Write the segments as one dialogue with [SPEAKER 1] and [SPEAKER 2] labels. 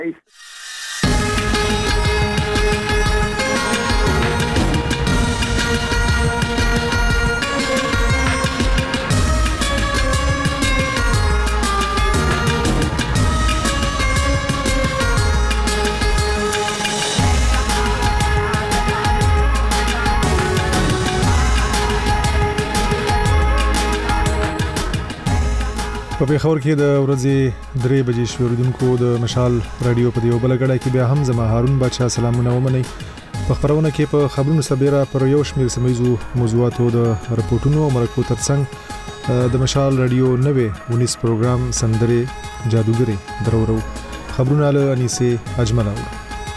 [SPEAKER 1] په پیښور کې د ورځې 3 بجې شوردونکو د مشال رادیو په دیو بلګړای کې بیا هم زما هارون بادشاہ سلامونه ومني. په خبرونه کې په خبرونو سبيره پر یو شمېر سمېزو موضوعاتو د رپورټونو مرکو ترڅنګ د مشال رادیو 19 پروګرام سندره جادوګری درورو خبرونه له انیسه اجمل او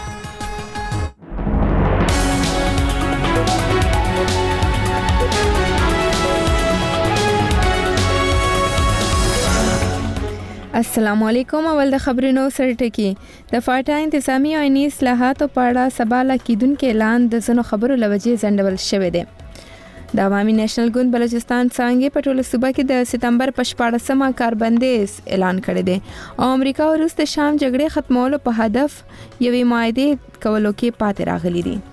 [SPEAKER 2] السلام علیکم. اول د خبرونو سرټکی د فاټا انتظامی آئینی اصلاحاتو په اړه سبا کېدونکو اعلان د زنو خبرو لوجې ځنډول شوې ده. د عوامي نېشنل ګوند بلوچستان څنګه په ټوله صوبه کې د سپتمبر په 14مه کاربندیز اعلان کړی دی او امریکا او روس د شام جګړې ختمولو په هدف یوې معاهده کولو کې پاتې راغلي دي.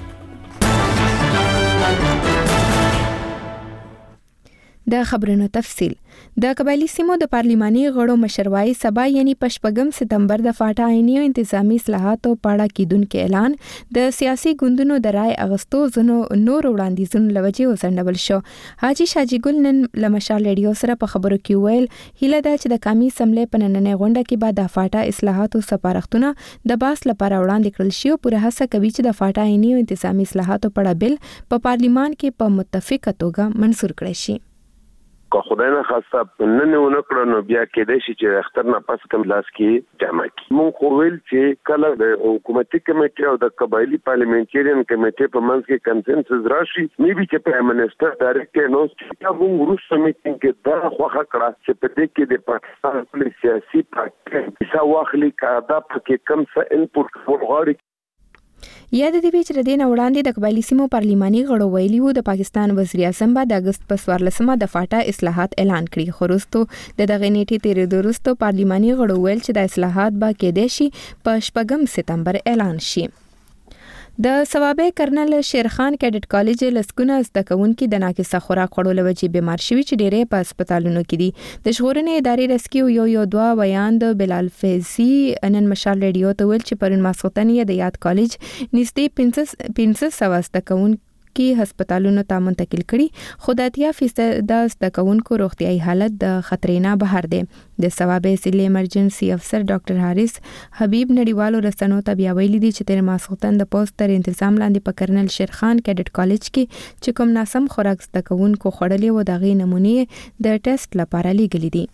[SPEAKER 2] د خبرونو تفصیل د قبایلی سیمو د پارلیماني غړو مشروعي سبا یعنی په 8 سپتمبر د فاټا آئینی او انتظامی اصلاحاتو په اړه کېدونکو اعلان د سیاسي ګوندونو د رای اغستو زنو نور وړاندیزونو لوجې وسنډول شو. حاجی شاجی ګل نن لمشال ریډیو سره په خبرو کې ویل هیله ده چې د قومي سملې په نننۍ غونډه کې به د فاټا اصلاحاتو سپارښتونه د باس لپاره وړاندې کړل شي او پوره هڅه کوي چې د فاټا آئینی او انتظامی اصلاحاتو په اړه بل په پارلیمان کې په متفقه توګه منظور کړي شي.
[SPEAKER 3] که خدای نه خواسته نن ونه کړو نو بیا کېدای شي چې اختر نه پس کوم لاس کې جمع کی. مونږ خو ویل چې کله د حکومتي کمیټې او د قبایلی پارلیمنټریان کمیټې په منځ کې کنسنسس راشي نیوی چې پرایم منسٹر ډایرکټ اناونس کړي موږ روسي میټینګ کې دا خوخه کړه چې په دې کې د پاکستان پولیس سیاسي پاکستان څا واخلي کاده پکې کم څه انپوټ ورغړي.
[SPEAKER 2] یاد دی چې د دین وړاندې د قبایلی سیمو پارلیماني غړو ویلي وو د پاکستان وزیر اعظم به د اگست په 14مه د فاټا اصلاحات اعلان کړي خو وروسته د دغه نیټې تیرېدو وروسته پارلیماني غړو ویل چې د اصلاحات به کېدای شي په 8 سپتمبر اعلان شي. د ثوابه کرنل شیرخان کیډټ کالج لسکونه زده کوونکي د ناقصه خوراک خوړو لوجې بیمار شوي چې ډېرې په هسپتالونو کې دي. د ژغورنې ادارې رسکیو یو دوا بیان د بلال فیضي نن مشال ریډیو ته ویل چې پرون ماسختن یې د یاد کالج نږدې 1500 زده کوونکي هسپتالونو ته منتقل کړي خو د 80% د زده کوونکو روغتیايي حالت د خطرې نه بهر دی. د ثوابه ضلع ایمرجنسي افسر ډاکټر حارث حبیب نړیوالو رسنیو ته بیا ویلي دي چې تیر ماسختن د پوسټ تر تنظیم لاندې په کرنل شیرخان کیډټ کالج کې چې کوم ناسم خوراک زده کوونکو خوړلې و دغه نمونې د ټیسټ لپاره لیږلي دي.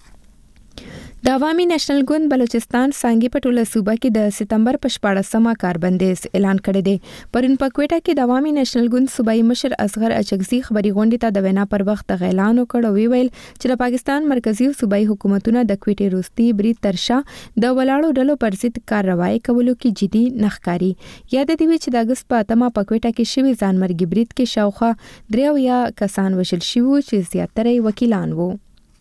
[SPEAKER 2] د عوامي نېشنل ګوند بلوچستان څنګه په ټوله صوبه کې د سپتمبر په 14مه کاربندیز اعلان کړی دی. پرون په کوټه کې د عوامي نېشنل ګوند صوبایي مشر اصغر اچکزي خبري غونډې ته د وینا پر وخت اعلان وکړ او ویل چې د پاکستان مرکزی او صوبایي حکومتونه د کوټې روستي برید ترشا د ولاړو ډلو پر ضد کارروایي کولو کې جدي نخکاری. یاد دی چې د اگست په 8مه په کوټه کې شوی ځانمرګي برید کې شاوخوا 3 کسان وژل شوي چې زیاتره وکیلان وو.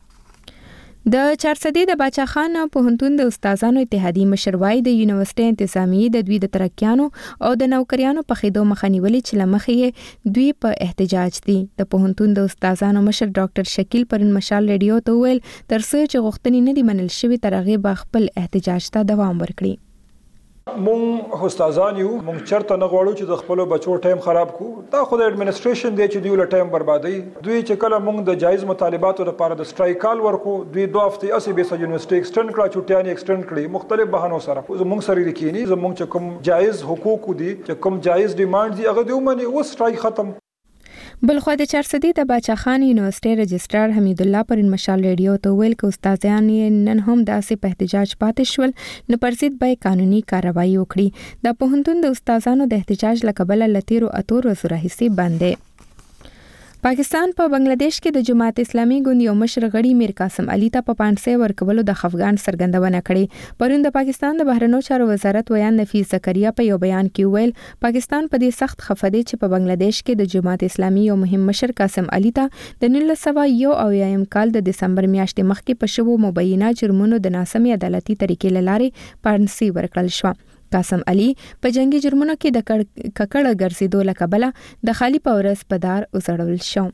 [SPEAKER 2] د چارسدي د باچا خان پوهنتون د استادانو اتحادیې مشروعي د یونیورسيټي انتظامی د دوی د ترقیانو او د نوکریانو په خېدو مخنیولې چې لمخې دوی په احتجاج دي. د پوهنتون د استادانو مشر ډاکټر شکیل پرون مشال ریډیو ته ویل ترڅو چې غوښتنې نه دي منل شوی تر هغه به خپل احتجاج ته دوام ورکړي.
[SPEAKER 4] مونږ استادان یو مونږ چرته نه غواړو چې د خپل بچو ټایم خراب کو. دا خو د اډمنستریشن دی چې دوی له ټایم بربادي. دوی چې کله مونږ د جایز مطالباتو لپاره د سټرایک کال ورکو دوی 2 هفته اسی به یونیورسيټي ایکسټند کړه چټیان ایکسټند کړي مختلف بهانو سره. زمونږ سره د کینی زمونږ چې کوم جایز حقوق دي چې کوم جایز ډیماند دي هغه دوی مني او سټرایک ختم.
[SPEAKER 2] بلخو د چارسدي د باچا خان یونیورسيټي رجسترار حمید الله پرون مشال ریډیو ته ویل چې استادان نن هم داسې په احتجاج پاتې شول نو پر ضد به قانوني کارروایي وکړي. د پوهنتون د استادانو د احتجاج لکبل لتیرو اتور ورځې راهیسې بند دی. پاکستان په بنگلاديش کې د جماعت اسلامي ګوند یو مشر غړي میر قاسم علي ته په 500 ورکولو د خفګان څرګندونه کړې. پرون د پاکستان د بهرنیو چارو وزارت ویان نفیس زکریا په یو بیان کې ویل پاکستان په دې سخت خفه دی چې په بنگلاديش کې د جماعت اسلامي یو مهم مشر قاسم علي ته د 1901 کال د دسمبر میاشتې مخکې په شوو مبینه جرمونو د ناسمي عدالتي طریقې لارې 500 ورکړل شو. قاسم علي په جنگي جرمونو کې د ککړه ګرځېدو له کبله د خالی پورس په دار وزړول شو.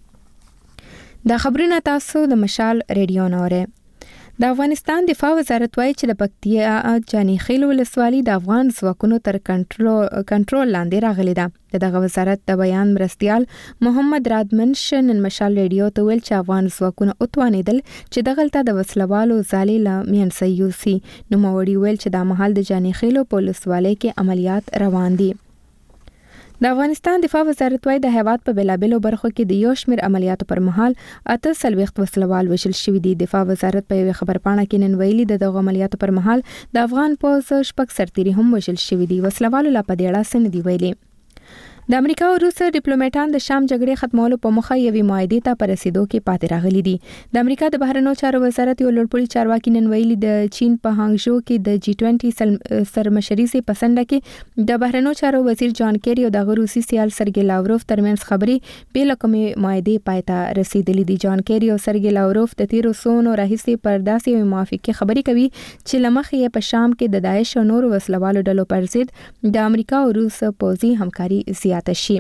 [SPEAKER 2] دا خبرونه تاسو د مشال ریډیو نوره. د افغانستان دفاع وزارت وايي چې د پکتیا جاني خیل ولسوالي د افغان ځواکونو تر کنټرول لاندې راغلي ده. دغه وزارت د بیان مرستيال محمد رادمنش نن مشال ریډیو ته ویل چې افغان ځواکونه اوتوانېدل چې دغلته د وسلوالو ځالې له مینځه یوسي. نو موړي ویل چې د مهال د جاني خیل په ولسوالۍ کې عملیات روان دي. د افغانستان دفاع وزارت وايي د هیواد په بلابلو برخو کې د یو شمېر عملیاتو پر مهال 48 وسلوال وژل شوي دي. دفاع وزارت په یو خبرپاڼه کې نن ویلي د دغه عملیاتو پر مهال د افغان پوځ شپږ سرتیري هم وژل شوي دي. وسلوالو لا په دې اړه څه نه دي ویلي. د امریکا او روس ډیپلوماټان د شام جګړې ختمولو په مخه یوې معاهدې ته په رسیدو کې پاتې راغلي دي. د امریکا د بهرنیو چارو وزارت یو لوړپوړي چارواکي نن ویلي د چین په هانګژو کې د G20 سرمشري سي پسنده کې د بهرنیو چارو وزیر جان کیری او د روسي سیال سرګي لاوروف ترمنځ خبرې بې لکمې معاهدې پای ته رسیدلې دي. جان کیری او سرګي لاوروف د تیرو سونو راهیسې پر داسې موافقه خبرې کوي چې لمخې یې په شام کې د داعش او نورو وسلوالو ډلو پر ضد د امریکا او روس پوځي همکاري زیاته شي.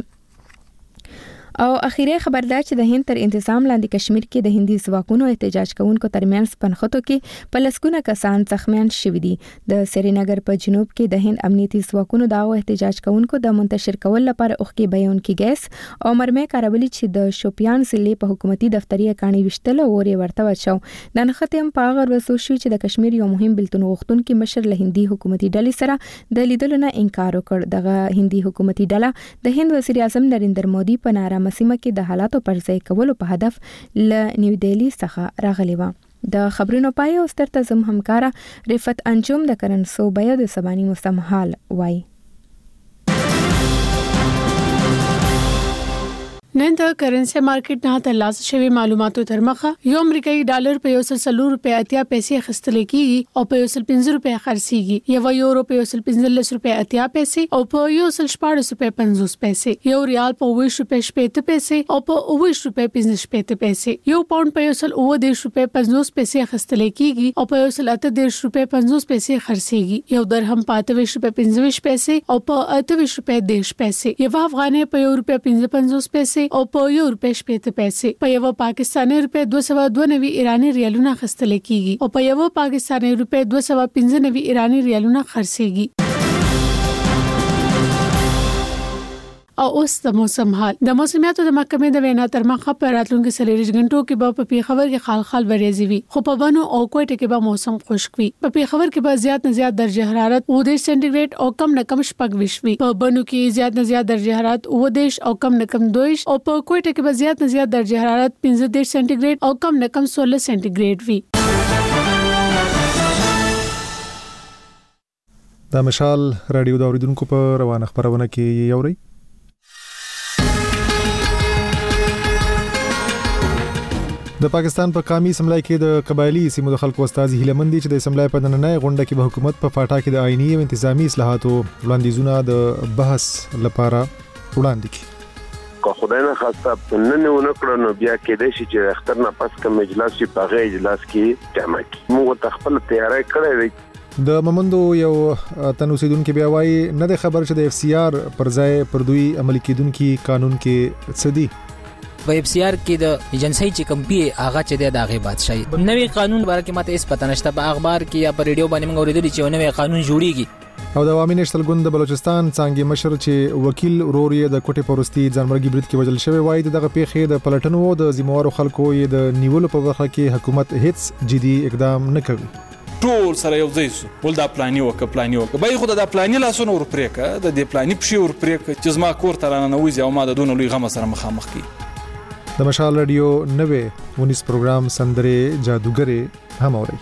[SPEAKER 2] او اخیری خبر دا چې د هند تر انتظام لاندې کشمیر کې د هندي ځواکونو احتجاج کوونکو ترمنځ پنخته کې په لسګونه کسان زخمیان شوي دي. د سرینګر په جنوب کې د هند امنیتي ځواکونو دا احتجاج کوونکو د منتشر کول لپاره اوخکي بیانکي ګیس او مرمۍ کارولې چې د شوپیان ضلع په حکومتي دفتري کاڼي وشتل او ورته وچو. د نختم په هغه ورسو شو چې د کشمیر یو مهم بلتون غوښتونکو مشر له هندي حکومتي ډلې سره د لیدلو نه انکار وکړ. دغه هندي حکومتي ډله د هند وزیر اعظم نریندر مودي په نارامه سیمه کې د حالاتو پر ځای کولو په هدف له نیو دهلی څخه راغلی و. د خبرونو پای او ستر تزم همکارا رفت انجم د کرنسو بیا د سبانی مستمحال وای.
[SPEAKER 5] نن د کرنسي مارکیټ نه ترلاسه شوی معلوماتو تر مخه یو امریکایي ډالر په 140 روپیا اتیا پیسې خستل کیږي او په 150 روپیا خرڅيږي. یو یورو په 115 روپیا اتیا پیسې او په 114 روپیا 50 پیسې. یو ریال په 20 روپیا 70 پیسې او په 20 روپیا 50 پیسې. یو پاوند په 110 روپیا 50 پیسې خستل کیږي او په 118 روپیا 50 پیسې خرڅيږي. یو درهم په 28 روپیا 25 پیسې او په 28 روپیا 10 پیسې. یو افغانۍ په 1 روپیا 55 پیسې او په 1 روپیا 70 پیسې. په یو پاکستاني روپیا 292 ایرانی ریالونه خستل کیږي او په یو پاکستاني روپیا 295 ایرانی ریالونه خرڅيږي. او اوس د موسم حال. د موسمیاتو د محکمې د وینا تر مخه په راتلونکو 40 غنټو کې به په خبر کې خال ورېځي وي خو په بانو او کوټه کې به موسم خشک وي. په خبر کې به زیات نه زیات درجه حرارت 9 سنټیګریډ او کم نه کم 6 وي. په بانو کې زیات نه زیات درجه حرارت 9 او کم نه کم 2 او په کوټه کې به زیات نه زیات درجه حرارت 15 سنټیګریډ او کم نه کم 16 سنټیګریډ وي.
[SPEAKER 1] د مشال رادیو د اوریدونکو په روانه خبرونه کې یوري. د پاکستان په قومي اسمبلی کې د قبایلی سیمو د خلکو استازي هیلمندي چې د اسمبلی په نننۍ غونډه کې به حکومت په فاټا کې د آئینی او انتظامی اصلاحاتو وړاندیزونه د بحث لپاره وړاندې کړي.
[SPEAKER 3] که خدای نه خواسته نن ونه کړو نو بیا کېدای شي چې اختر نه پس کوم اجلاس چې په هغه اجلاس کې جمع کړي. موږ ته خپل تیاری کړی دی.
[SPEAKER 1] د ممندو یو تنوسیدونکو بیا وایي نه د خبر چې د اف سی آر پر ځای پر دوی عملي کېدونکو قانون کې څه دي.
[SPEAKER 6] په اف سی آر کې د ایجنسی چې کم پی هغه چې د داغه بادشاہي نوې قانون باره کې ماته اس پته نشته. په اخبار کې یا په ریډیو باندې موږ اوریدل چې نوې قانون جوړیږي.
[SPEAKER 1] او د عوامي نېشنل ګوند د بلوچستان څنګه مشر چې وکیل روري د کوټې پروستي ځانمرګي برید کې وژل شوی وایي دغه پیښې د پلټنو د ذمہوارو خلکو یې د نیولو په برخه کې حکومت هیڅ جدي اقدام نه کوي.
[SPEAKER 7] ټول سره یو ځای شو ول دا پلاني وک به خو دا پلاني لاسونه ور پرېک د دې پلاني پښې ور پرېک چې زما کور ترانه نوځي او ما د دون لوی غم سره مخامخ کی.
[SPEAKER 1] د مشال رادیو 90 پروګرام سندره جادوګره هم اوري.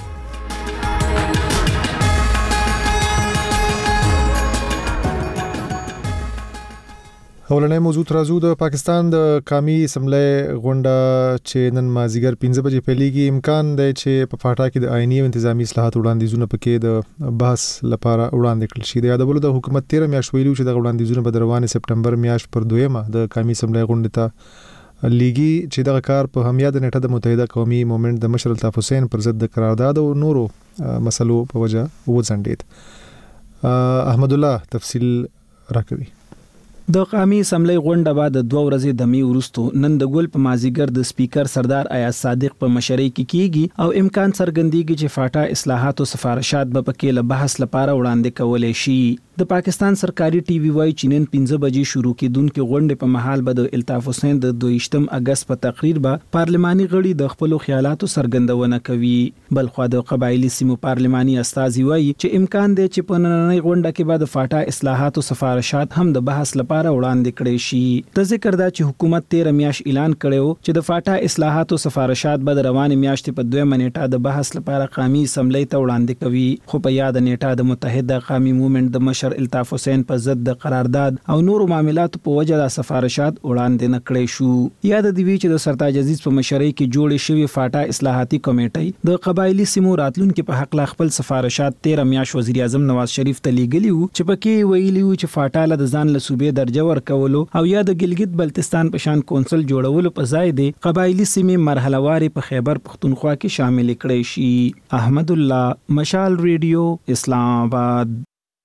[SPEAKER 1] اولنې موضوع ترازو د پاکستان د قومي اسمبلی غونډه چې نن مازیګر 5 بجې پیلېږي، امکان دی چې په فاټا کې د آئینی او انتظامی اصلاحات وړاندیزونه پکې د بحث لپاره وړاندې کړل شي. د یادولو د حکومت 13 میاشت ویلو چې د وړاندیزونه په روانه سپټمبر میاشت پر 2 د قومي اسمبلی غونډه ته لیګي چې دغه کار په همیاد نیټه د متحده قومي موومېنټ د مشر الطاف حسین پر ضد د قرارداد او نورو مسلو په وجه وځنډید. احمد الله تفصیل راکوي.
[SPEAKER 8] د قومي اسمبلی غونډه بعد د 2 ورځې د می ورستو نن د ګل په مازیګر د سپیکر سردار ایاز صادق په مشرۍ کې کیږي او امکان څرګندېږي چې فاټا اصلاحات او سفارشات به پکې له بحث لپاره وړاندې کولای شي. د پاکستان سرکاري ټي وي وايي چې نن 15 بجې شروع کېدونکې غونډې په محل به د الطاف حسین د 22 اگست په تقریر به پارلماني غړي د خپل خیالاتو څرګندونه کوي. بلخو د قبایلی سیمو پارلماني استازي وايي چې امکان دی چې په نننۍ غونډه کې به د فاټا اصلاحات او سفارشات هم د بحث لپاره وړاندې کړي شي. د ذکر دا چې حکومت 13 میاشت اعلان کړو چې د فاټا اصلاحات او سفارشات به د روانې میاشتې په 2 نیټه د بحث لپاره قومي اسمبلی ته وړاندې کوي. خو په یاد نیټه د متحده قومي موومېنټ د مشر الطاف حسین په ضد د قرارداد او نورو معاملاتو په وجه د سفارشات وړاندې نکړې شو. یاد دی چې د سرتاج عزیز په مشرۍ کې جوړې شوې فاټا اصلاحاتي کمیټې د قبایلی سیمو راتلونکو په حق لا خپل سفارشات 13 میاشت وزیر اعظم نواز شریف ته لیږلي وو چې پکې ویلي وو چې فاټا له ځان له صوبې درجه ورکولو او یا د ګلګت بلتستان په شان کونسل جوړولو په ځای دی قبایلی سیمې مرحله واري په خیبر پختونخوا کې شامل کړي شي. احمد الله، مشال ریډیو، اسلام آباد.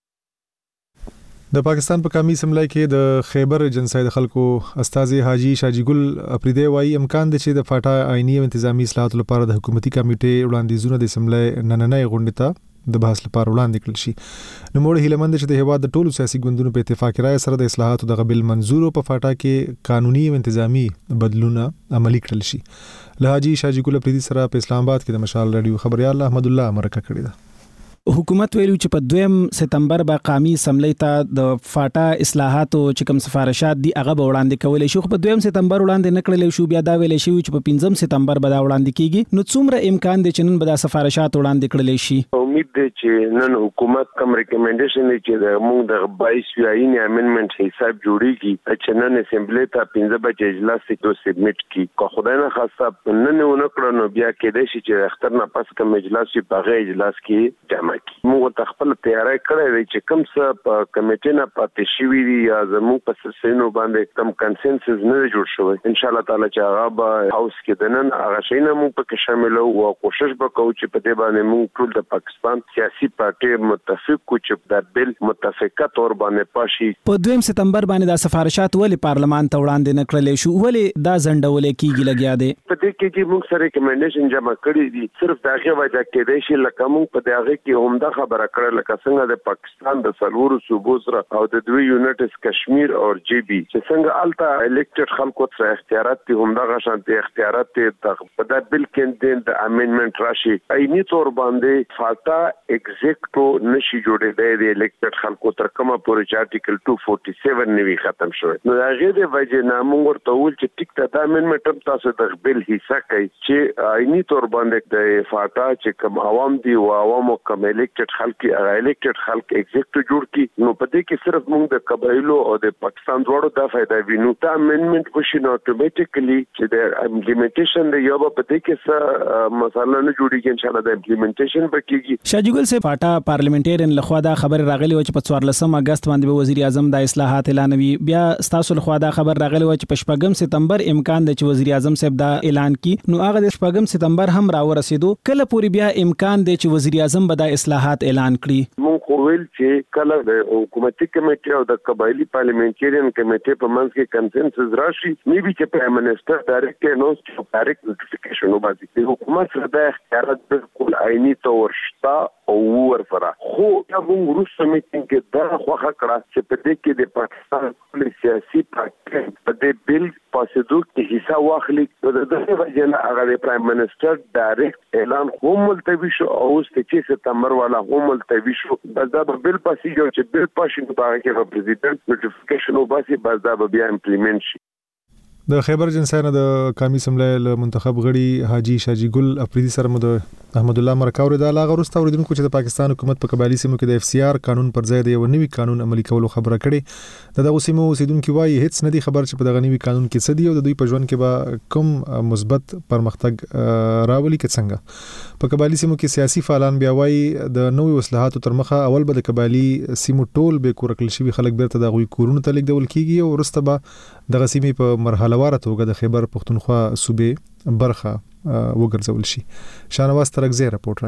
[SPEAKER 1] د پاکستان په قومي اسمبلی کې د خیبر جنسای د خلکو استاذ حاجی شاجی ګل افریدی وايي امکان دی چې د فاټا آئینی او انتظامی اصلاحات لپاره د حکومتي کمیټې وړاندیزونه د اسمبلی نننۍ غونډه ته د بحث لپاره وړاندې کړل شي. نو موږ هیله چې د هیواد د ټولو سیاسي ګوندونو په اتفاق رائے سره د اصلاحاتو د قبل منظور او په فاټا کې قانوني او انتظامی بدلونه عملی کړل شي. له حاجی شاجی ګل افریدی سره په اسلام آباد کې د مشال رادیو خبريال احمد الله مرکه کړی ده.
[SPEAKER 8] حکومت ویلو چې په 2 سپتمبر به قومي اسمبلی ته د فاټا اصلاحات او چې کوم سفارشات دي هغه به وړاندې کولای شي. خو په 2 سپتمبر وړاندې نکړل شو، بیا دا ویل شي چې په 15 سپتمبر به دا وړاندې کیږي. نو څومره امکان دی چې نن به دا سفارشات وړاندې کړل شي؟
[SPEAKER 3] امید دی چې نن حکومت کوم ریکمنډیشن دی چې د موږ د 22 آئینی امندمنت حساب جوړیږي چې نن اسمبلی ته 15 بجې اجلاس کې سبمیټ کی. کو خدای نه خاصه نن ونکړو نو بیا کې دی چې اختر نه پس کوم اجلاس چې په اجلاس کې جمع موږ ته خپل تیاری کړی دی چې کوم څه په کمیټې نه پاتې شوي دي یا زموږ په سلسلو باندې کوم کنسنسس نه جوړ شوی. ان شاء الله تعالی چې هغه به هاوس کې د نن هغه شی نه موږ پکې شامل او کوشش وکړو چې په دې باندې موږ ټول د پاکستان سیاسي پارټي متفق کو چې د بل متفقه تور باندې پاشي.
[SPEAKER 8] په 2 سپتمبر باندې د سفارشات ولې پارلمان ته وړاندې نکړل شو؟ ولې دا ځنډول کیږي لګیا دی؟
[SPEAKER 3] په دې کې چې موږ سره ریکمنډیشن جمع کړی دي صرف داغه وجه کې دی چې لکه موږ په داغه کې همدا خبره کړل لکه څنګه د پاکستان د سلورو صوبو سره او د دوی یونټس کشمیر او جی بي چې څنګه الټا الیکټډ خلکو سره اختیارات دي همدا غشانتي اختیارات دي په دا بل کې د امندمنت راشي عیني تور باندې فاټا ایگزیکټو نشي جوړېدای د الیکټډ خلکو تر کومه پورې چې آرټیکل 247 نوي ختم شوی. نو هغه د وجه نامو ورته ول چې ټیک ته د امندمنت تاسو د بل حصہ کوي چې عیني تور باندې د فاټا چې کوم عوام دي او عوامو کوم الیکټډ خلک الیکټډ خلک ایگزیکټو جوړ کی. نو په دې کې صرف موږ د قبایلو او د پاکستان دواړو د فائدہ وینو. دا امندمنت وشي نو اتوماتیکلی چې د امپلیمنټیشن دی یو په دې کې څه مسله نه جوړیږي. ان شاء الله د امپلیمنټیشن بکیږي.
[SPEAKER 8] شاجی ګل سے فاټا پارلیمنټریان لخوا دا خبر راغلی و چې په 14 اگست باندې به وزیر اعظم د اصلاحات اعلانوي. بیا تاسو لخوا دا خبر راغلی و چې په 14 سپتمبر امکان دی چې وزیر اعظم صاحب دا اعلان کی. نو هغه د 14 سپتمبر هم راورسېدو. کله پوری بیا امکان دی چې وزیر اعظم به دا اصلاحات اعلان کړي؟
[SPEAKER 3] مونږ خو ویل چې کله د حکومتي کمیټې او د قبایلی پارلیمنټریان کمیټې په منځ کې کنسنسس راشي نیوی چې پرایم منسٹر ډایرکټ اناونس ډایرکټ نوټیفیکیشن وباسي. د حکومت سره د اختیارات بالکل عیني تور شته او ورسره خو دا موږ وروسته میټینګ کې دا خوښه کړه چې په دې کې د پاکستان ټول سیاسي پارټي په دې بل پاسېدو کې حصہ واخلي. د دغه وجه نه هغه د پرایم منسٹر ډایرکټ اعلان هم ملتوي شو او 3 سپتمبر والا هم ملتوي شو. بس دا به بل پاسې چې بل پاسې په هغه کې پریزیدنت نوټیفیکیشن وباسي بس دا به بیا امپلیمنټ شي.
[SPEAKER 1] د خیبر جنسای نه د قومي اسمبلی منتخب غړي حاجی شاجی ګل افریدي سره مو د احمد الله مرکاور د لاغه وروسته اوریدونکو چې د پاکستان حکومت په قبایلی سیمو کې د اف سی آر قانون پر ځای د یو نوي قانون عملي کولو خبره کړې دغه سیمو اوسیدونکو وايي هیڅ نه دي خبر چې په دغه نوي قانون کې څه دي او د دوی په ژوند کې به کوم مثبت پرمختګ راولي کې څنګه په قبایلی سیمو کې سیاسي فعالان بیا وايي د نوې اصلاحاتو تر مخه اول به د قبایلی سیمو ټول به کورکل شي خلک بیرته د غوي کورونو ته لیکدول کیږي او وروسته به دغه سیمې په مرحله واره توګه د خیبر پختونخوا صوبې برخه وګرځول شي. شانواز ترکزی راپورټ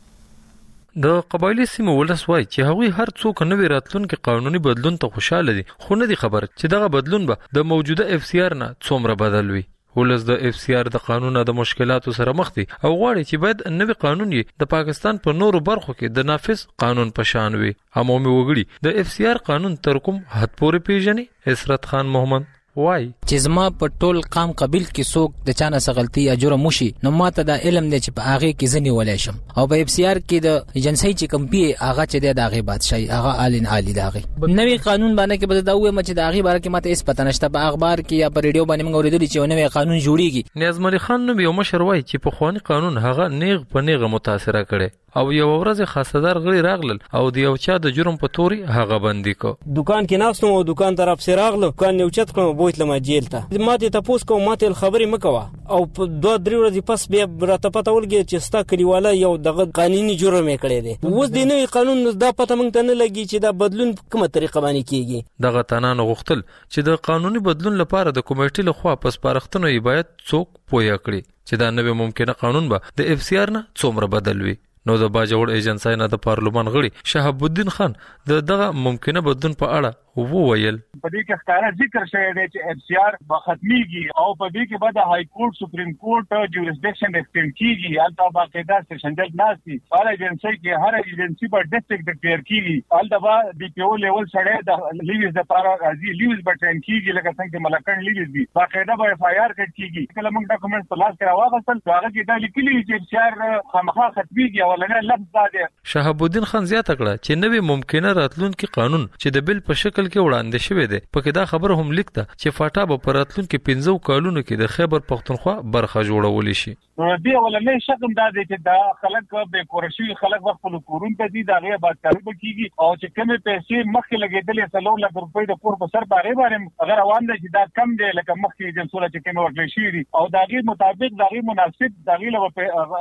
[SPEAKER 1] راکوي.
[SPEAKER 9] د قبایلی سیمو ولس وایي چې هغوی هر څوک نوې راتلونکي قانوني بدلون ته خوشاله دي خو نه دي خبر چې دغه بدلون به د موجوده اف سی آر نه څومره بدل وي. ولس د اف سی آر د قانون د مشکلاتو سره مخ دي او غواړي چې باید نوې قانون یې د پاکستان په نورو برخو کې د نافذ قانون په شان وي. عمومي وګړي د اف سی آر قانون تر کوم حد پورې پیژني. اسرت خان محمد وای
[SPEAKER 6] چې زما په ټول قام قبیل کې څوک د چانه سغلطي یا جرم وشي نو ماته د علم دی چې په هغه کې ځنی ولای شم او په اف سی آر کې د ایجنسی چې کمپی هغه چې د هغه بادشاہي هغه آلین عالی داغه نوې قانون باندې کې بده وې چې د هغه باره کې ماته اس پته نشته په اخبار کې یا په ریډیو باندې موږ اوریدل چې نوې قانون جوړیږي.
[SPEAKER 9] نیاز ملي خان نو یو مشر وای چې په خواني قانون هغه نیغ په نیغه متاثره کړي او یو ورځ خاصدار غړي راغلل او د یو چا د جرم په توري هغه بندي کو.
[SPEAKER 10] دکان کې ناستم او دکان طرف سره راغلو دکان یو چت کوم بوتل ما جیل ته ماته تاسو کوم ماته خبرې مکوه او په 2-3 ورځې پس بیا راته پته ولګي چې ستا کلیواله یو دغه قانوني جرم یې کړی دی. اوس د نوې قانون دا پته مونږ ته نه لګي چې دا بدلون کومه طریقه باندې کیږي.
[SPEAKER 9] دغه تنانه غوښتل چې د قانوني بدلون لپاره د کمیټې لخوا پس پارښتنه یې باید څوک پوهه کړي چې دا نوې ممکنه قانون به د اف سی آر نه څومره بدل وي. نو د باجوړ ایجنسی نه د پارلمان غړي شهاب الدین خان دغه ممکنه بدلون په اړه وویل
[SPEAKER 11] په دې کې ښکارا ذکر شوی دی چې اف سی آر به ختميږي او په دې کې به د های کورټ سپریم کورټ جوریسډکشن ایکسټند کیږي البته باقاعده سیشن جج ناسي هر ایجنسی کې هر ایجنسی په ډیسټریکټ ډیکلیئر کیږي البته د پی او لیول سره د لیوز د پارا راځي لیوز به ټرین کیږي لکه څنګه چې ملکن لیوز دي باقاعده به اف آی آر کټ کیږي کله موږ ډاکومنټ په لاس کې راوغسل هغه کې دا لیکلي چې اف سی آر خامخا ختميږي ولنه لفظ ده.
[SPEAKER 9] شهاب الدین خان زیاته کړه چې نوې ممکنه راتلونکي قانون چې د بل په شکل کې وړاندې شوی دی پکې دا خبره هم لیکته چې فاټا به په راتلونکي 15 کالونو کې د خیبر پختونخوا برخه جوړول شي.
[SPEAKER 11] نو دې ولنه شکم دا دی چې دا خلک به کورشي خلک وخت په کورون ته دي دا غي بات کاری کیږي او چې کومه پیسې مخکې لګیدلې 3 لک روپۍ د کور په سر باندې اگر روان دي چې دا کم دی لکه مخکې د سوله چې کومه ورکړي شي او دا غي مطابق دا غي مناسب دا غي له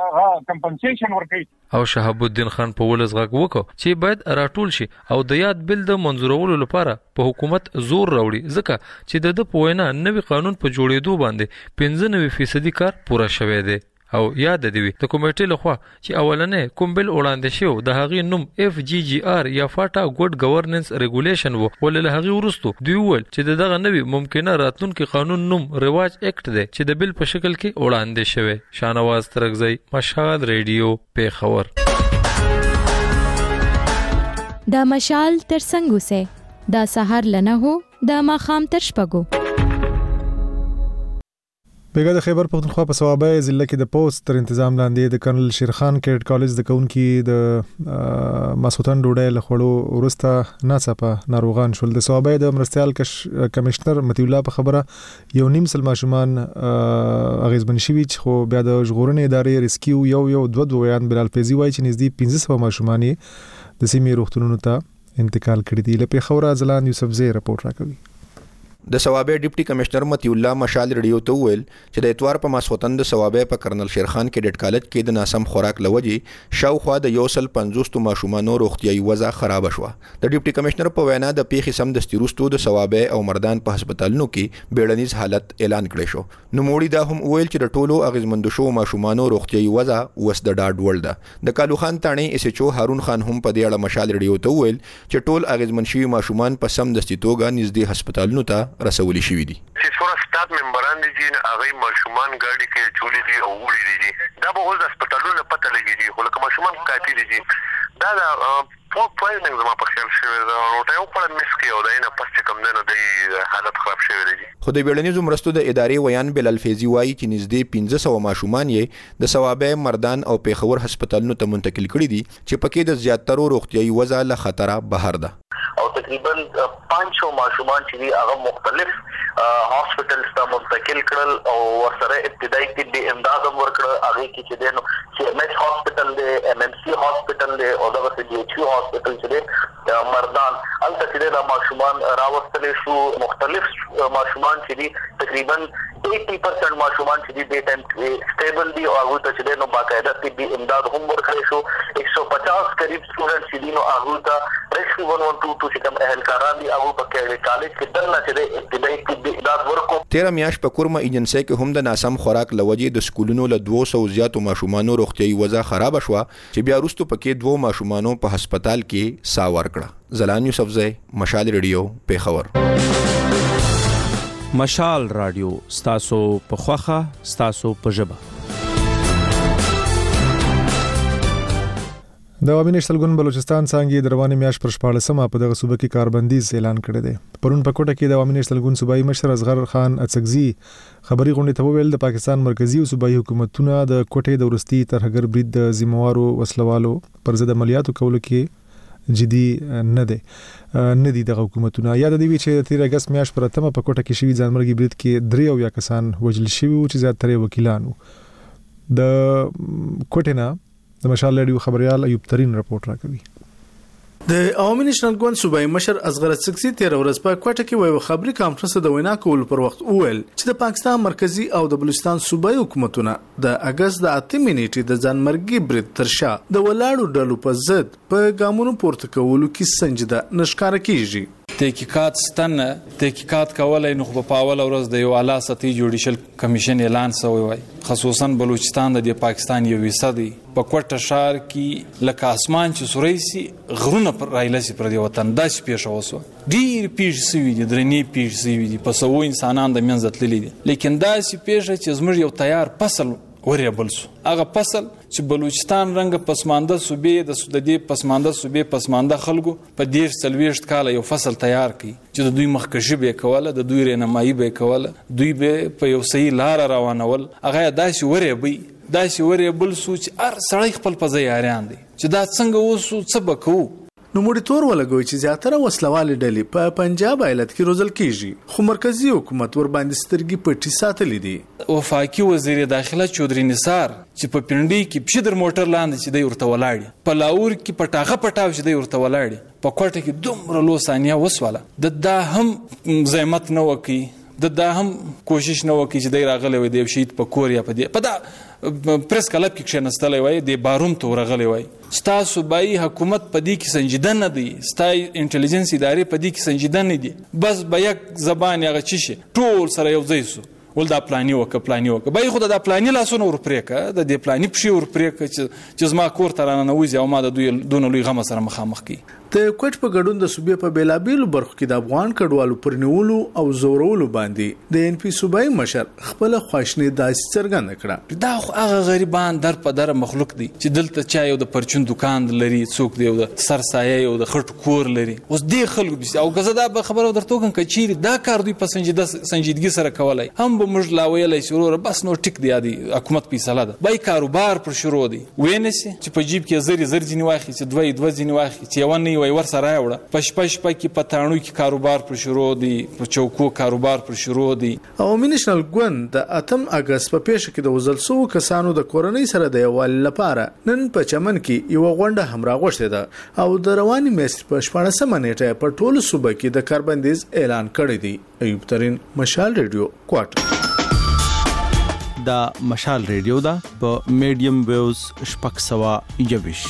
[SPEAKER 11] کمپنسیشن ورکړي.
[SPEAKER 9] او شهاب الدین خان په ولس غږ وکړ چې باید راټول شي او د یاد بل د منظورولو لپاره په حکومت زور راوړي ځکه چې د پوینه نوې قانون په جوړېدو باندې 95% کار پوره شوی دی. او یاد دی د کمیټې لخوا چې اولنې کوم بل وړاندې شو د هغې نوم اف جی جی آر یا فاټا ګډ گورننس ریګولیشن وو ولله هغه ورستو دوی ول چې دغه نوې ممکنه راتلونکي قانون نوم رواج اکټ دی چې د بل په شکل کې وړاندې شوی. شانواز ترکزی مشال ریډیو پیښور.
[SPEAKER 12] دا مشال تر څنګه سه دا سحر لنه هو دا ماخام تر شپګو.
[SPEAKER 1] بیګا د خیبر پختونخوا په صوابه ضلع کې د پوسټ تر تنظیم لاندې د کرنل شیرخان کیډ کالج د کونکي د ماسوتن ډوډۍ لخړو ورسته ناڅاپه ناروغان شول. د صوابه د مرستيال کمشنر متي الله په خبره یو نیم سل ماشومان اغیزمن شوي خو بیا د ژغورنې ادارې ریسکیو یو 2 ویان بلال فیضی وایي چې نږدې 1500 ماشومان د سیمې روغتونونو ته انتقال کړي دي. لپاره خورا ځلان یوسف زی راپورټ راکوي.
[SPEAKER 13] د صوابه ډیپټي کمشنر متي الله مشال ریډیو ته ویل چې د اتوار په ماسوتن د صوابه په کرنل شیرخان کیډټ کالج کې د ناسم خوراک لوجي شاوخوا د 150 ماشومانو روغتيایي وضع خراب شوه. د ډیپټي کمشنر په وینا د پیښې سم د ستیروستو د صوابه او مردان په هسپتالونو کې بیړنیز حالت اعلان کړی شو. نو موړي دا هم ویل چې د ټولو اغیزمند شو ماشومانو روغتيایي وضع وس د ډاډ وړ ده. د کالو خان تانی اس ایچ او هارون خان هم په دې اړه مشال ریډیو ته ویل چې ټول اغیزمن شوی ماشومان په سم د ستیتوګه نږدې هسپتالونو ته رسولي شوی دي.
[SPEAKER 3] چې څوره سټاف ممبران دي چې هغه ماشومان ګاډي کې چولې دي او وړي دي دا به اوس د هسپتالونو پته لګي خو لکه ماشومان قاتل دي دا پوینټینګ زما په خیال شوی دا روټه یو په مس کې او دا نه پس کم نه د حالت خراب شوی دی.
[SPEAKER 13] خو د بیړنیزو مرستو د ادارې ویان بلال فیضی وایي چې نږدې 1500 ماشومان یې د صوابه مردان او پیښور هسپتالونو ته منتقل کړي دي چې پکې د زیاترو روغتيایي وضع له خطره بهر ده.
[SPEAKER 3] او ته
[SPEAKER 14] تقریبا 500 ماشومان چې هغه مختلف هاسپټلز ته منتقل کړل او ورسره ابتدایي طبي امداد ورکړه. هغه کې چې د CMH هاسپټل دی، MMC هاسپټل دی او دغه DHU هاسپټل چې دی مردان البته چې د ماشومان راوستل شو. مختلف ماشومان چې دي تقریبا 80% ماشومان چې دي د ټایم سټیبل دي او هغه ته چې نو باقاعده طبي امداد هم ورکړي شو. 150 قریب سټوډنټس چې دي نو هغه ته ریسکیو 112 چې کوم اهلکاران دي هغه په کالج کې دنه چې د ابتدایي طبي امداد ورکو.
[SPEAKER 13] 13 میاشت په کورمه ایجنسی کې هم د ناسم خوراک لوجې د سکولونو له 200 زیاتو ماشومانو روغتيایي وضع خراب شوه چې بیا وروسته پکې 2 ماشومانو په هسپتال کې سا ورکړه. زلان یوسفزئی، مشال ریډیو، پیښور.
[SPEAKER 15] مشال رادیو ستاسو په خوخه ستاسو په ژبه.
[SPEAKER 1] د عوامي نېشنل ګوند بلوچستان څنګه د رواني میاشت پر 14مه په دغه صوبه کې کاربندیز اعلان کړی دی. پرون په کوټه کې د عوامي نېشنل ګوند صوبایي مشر اصغر خان اڅکزي خبري غونډه ته وویل د پاکستان مرکزی او صوبایي حکومتونو د کوټې د ورستي ترهګر برید د ذمہوارو وسلوالو پر ضد عملیاتو کولو کې جدي نه دي د حکومتونو. یاد دی چې 13 اگست میاشت پر 8مه په کوټه کې شوی ځانمرګي برید کې 3 کسان وژل شوي او چې زیاتره وکیلانو. د کوټه نه د مشال ریډیو خبريال ایوب ترين رپورت راکوي.
[SPEAKER 16] د عوامي نېشنل ګوند صوبایي مشر اصغر اڅکزي 13 ورځ په کوټه کې ویو خبري کانفرنس د وینا کول پر وخت وویل چې د پاکستان مرکزی او د بلوچستان صوبایي حکومتونه د اگست د 8 نیټې د ځانمرګي برید ترشا د ولاړو ډلو په ضد په ګامونو پورته کولو کې سنجیده نشکاره کیږي.
[SPEAKER 7] تحقیقات کولای نو په پاول ورځ د یو اعلی سطحي جوډیشل کمیشن اعلان شوی وای خصوصا بلوچستان د پاکستان یو حصہ دی. په کوټه شهر کې لکه اسمان چې سوريسي غرونه پر رایلسي پر دی وطن داسې پیښ وسو. ډیر پیښ سوي دي، درنې پیښ سوي دي، په سوو انسانان د منځ تللی دي. لیکن داسې پیښ چې زموږ یو تیار فصل ورېبل سو. هغه فصل چې بلوچستان رنګ پسمانده صوبې د سوددي پسمانده صوبې پسمانده خلکو په 40 کال یو فصل تیار کړي چې د دوی مخکشي به کوله، د دوی رهنمایي به کوله، دوی به په یو صحیح لار روانول. هغه داسې ورېبل سو چې هر سړی خپل په ځای اړین دي چې دا څنګه وسو څه بکو.
[SPEAKER 16] نو مونیټور ولګوي چې زیاتره وسلوالې ډلې په پنجاب ایالت کې روزل کیږي خو مرکزی حکومت ور باندې سترګې پټي ساتلې دي.
[SPEAKER 7] وفاقي وزیر داخله چودري نثار چې په پنډي کې پښې در موټر لاندې چې دی ورته ولاړ، په لاور کې پټاغه پټاو چې دی ورته ولاړ، په کوټه کې دومره لو ثانیه وسواله د دا هم زحمت نه وکي، د دا هم کوشش نه وکي چې دی راغلی وي د شهید په کور یا په دا پریس کلب کې کښنستلی وای د باروم ته ورغلی وای. ستا صوبایي حکومت په دې کې سنجیده نه دی، ستا انټيليجنس ادارې په دې کې سنجیده نه دي. بس به یک زبان هغه چی شي ټول سره یو ځای سو ول دا پلاني وک به خو دا پلاني لاسونه ور پرېکه د دې پلاني پښې ور پرېکه چې زما کور تر نه وځي او ما د دوی دون لوی غم سره مخامخ کی.
[SPEAKER 16] د کوټ په ګډون د صوبې په بیلابیلو برخو کې د افغان کډوالو پر نیولو او زورولو باندې د NP صوبایي مشر خپل خواشنی داسې څرګنده کړه.
[SPEAKER 7] دا خو هغه غریبان در په در مخلوق دي چې دلته چا یو د پرچون دکان لري، څوک دی د سرسایه یو د خټ کور لري. اوس دې خلکو بس او غزه دا خبره درته کوم کچیر دا کار دوی په سنجیدګي سره کولای هم به موږ لا ویلای شروع بس نو ټیک دی حکومت پیساله ده بای کاروبار پر شروع دی وینسي چې په جیب کې زری ځنی واخی چې دوه ځنی واخی چې ونه وي ور سره وړه پش کې پټانو کې کاروبار پر شروع دی، په چوکو کاروبار پر شروع دی.
[SPEAKER 16] عوامي نېشنل ګوند د 8 اگست په پیښه کې د وزل سو کسانو د کورنۍ سره د یووالي لپاره نن په چمن کې یو غونډه هم راغوښته ده او د رواني میاشتې په 14مه نیټه په ټولو صوبه کې د کاربندیز اعلان کړی دی. ایوب ترين، مشال ریډیو، کوټ.
[SPEAKER 15] دا مشال ریډیو دا په میډیم ویوز شپږ 121.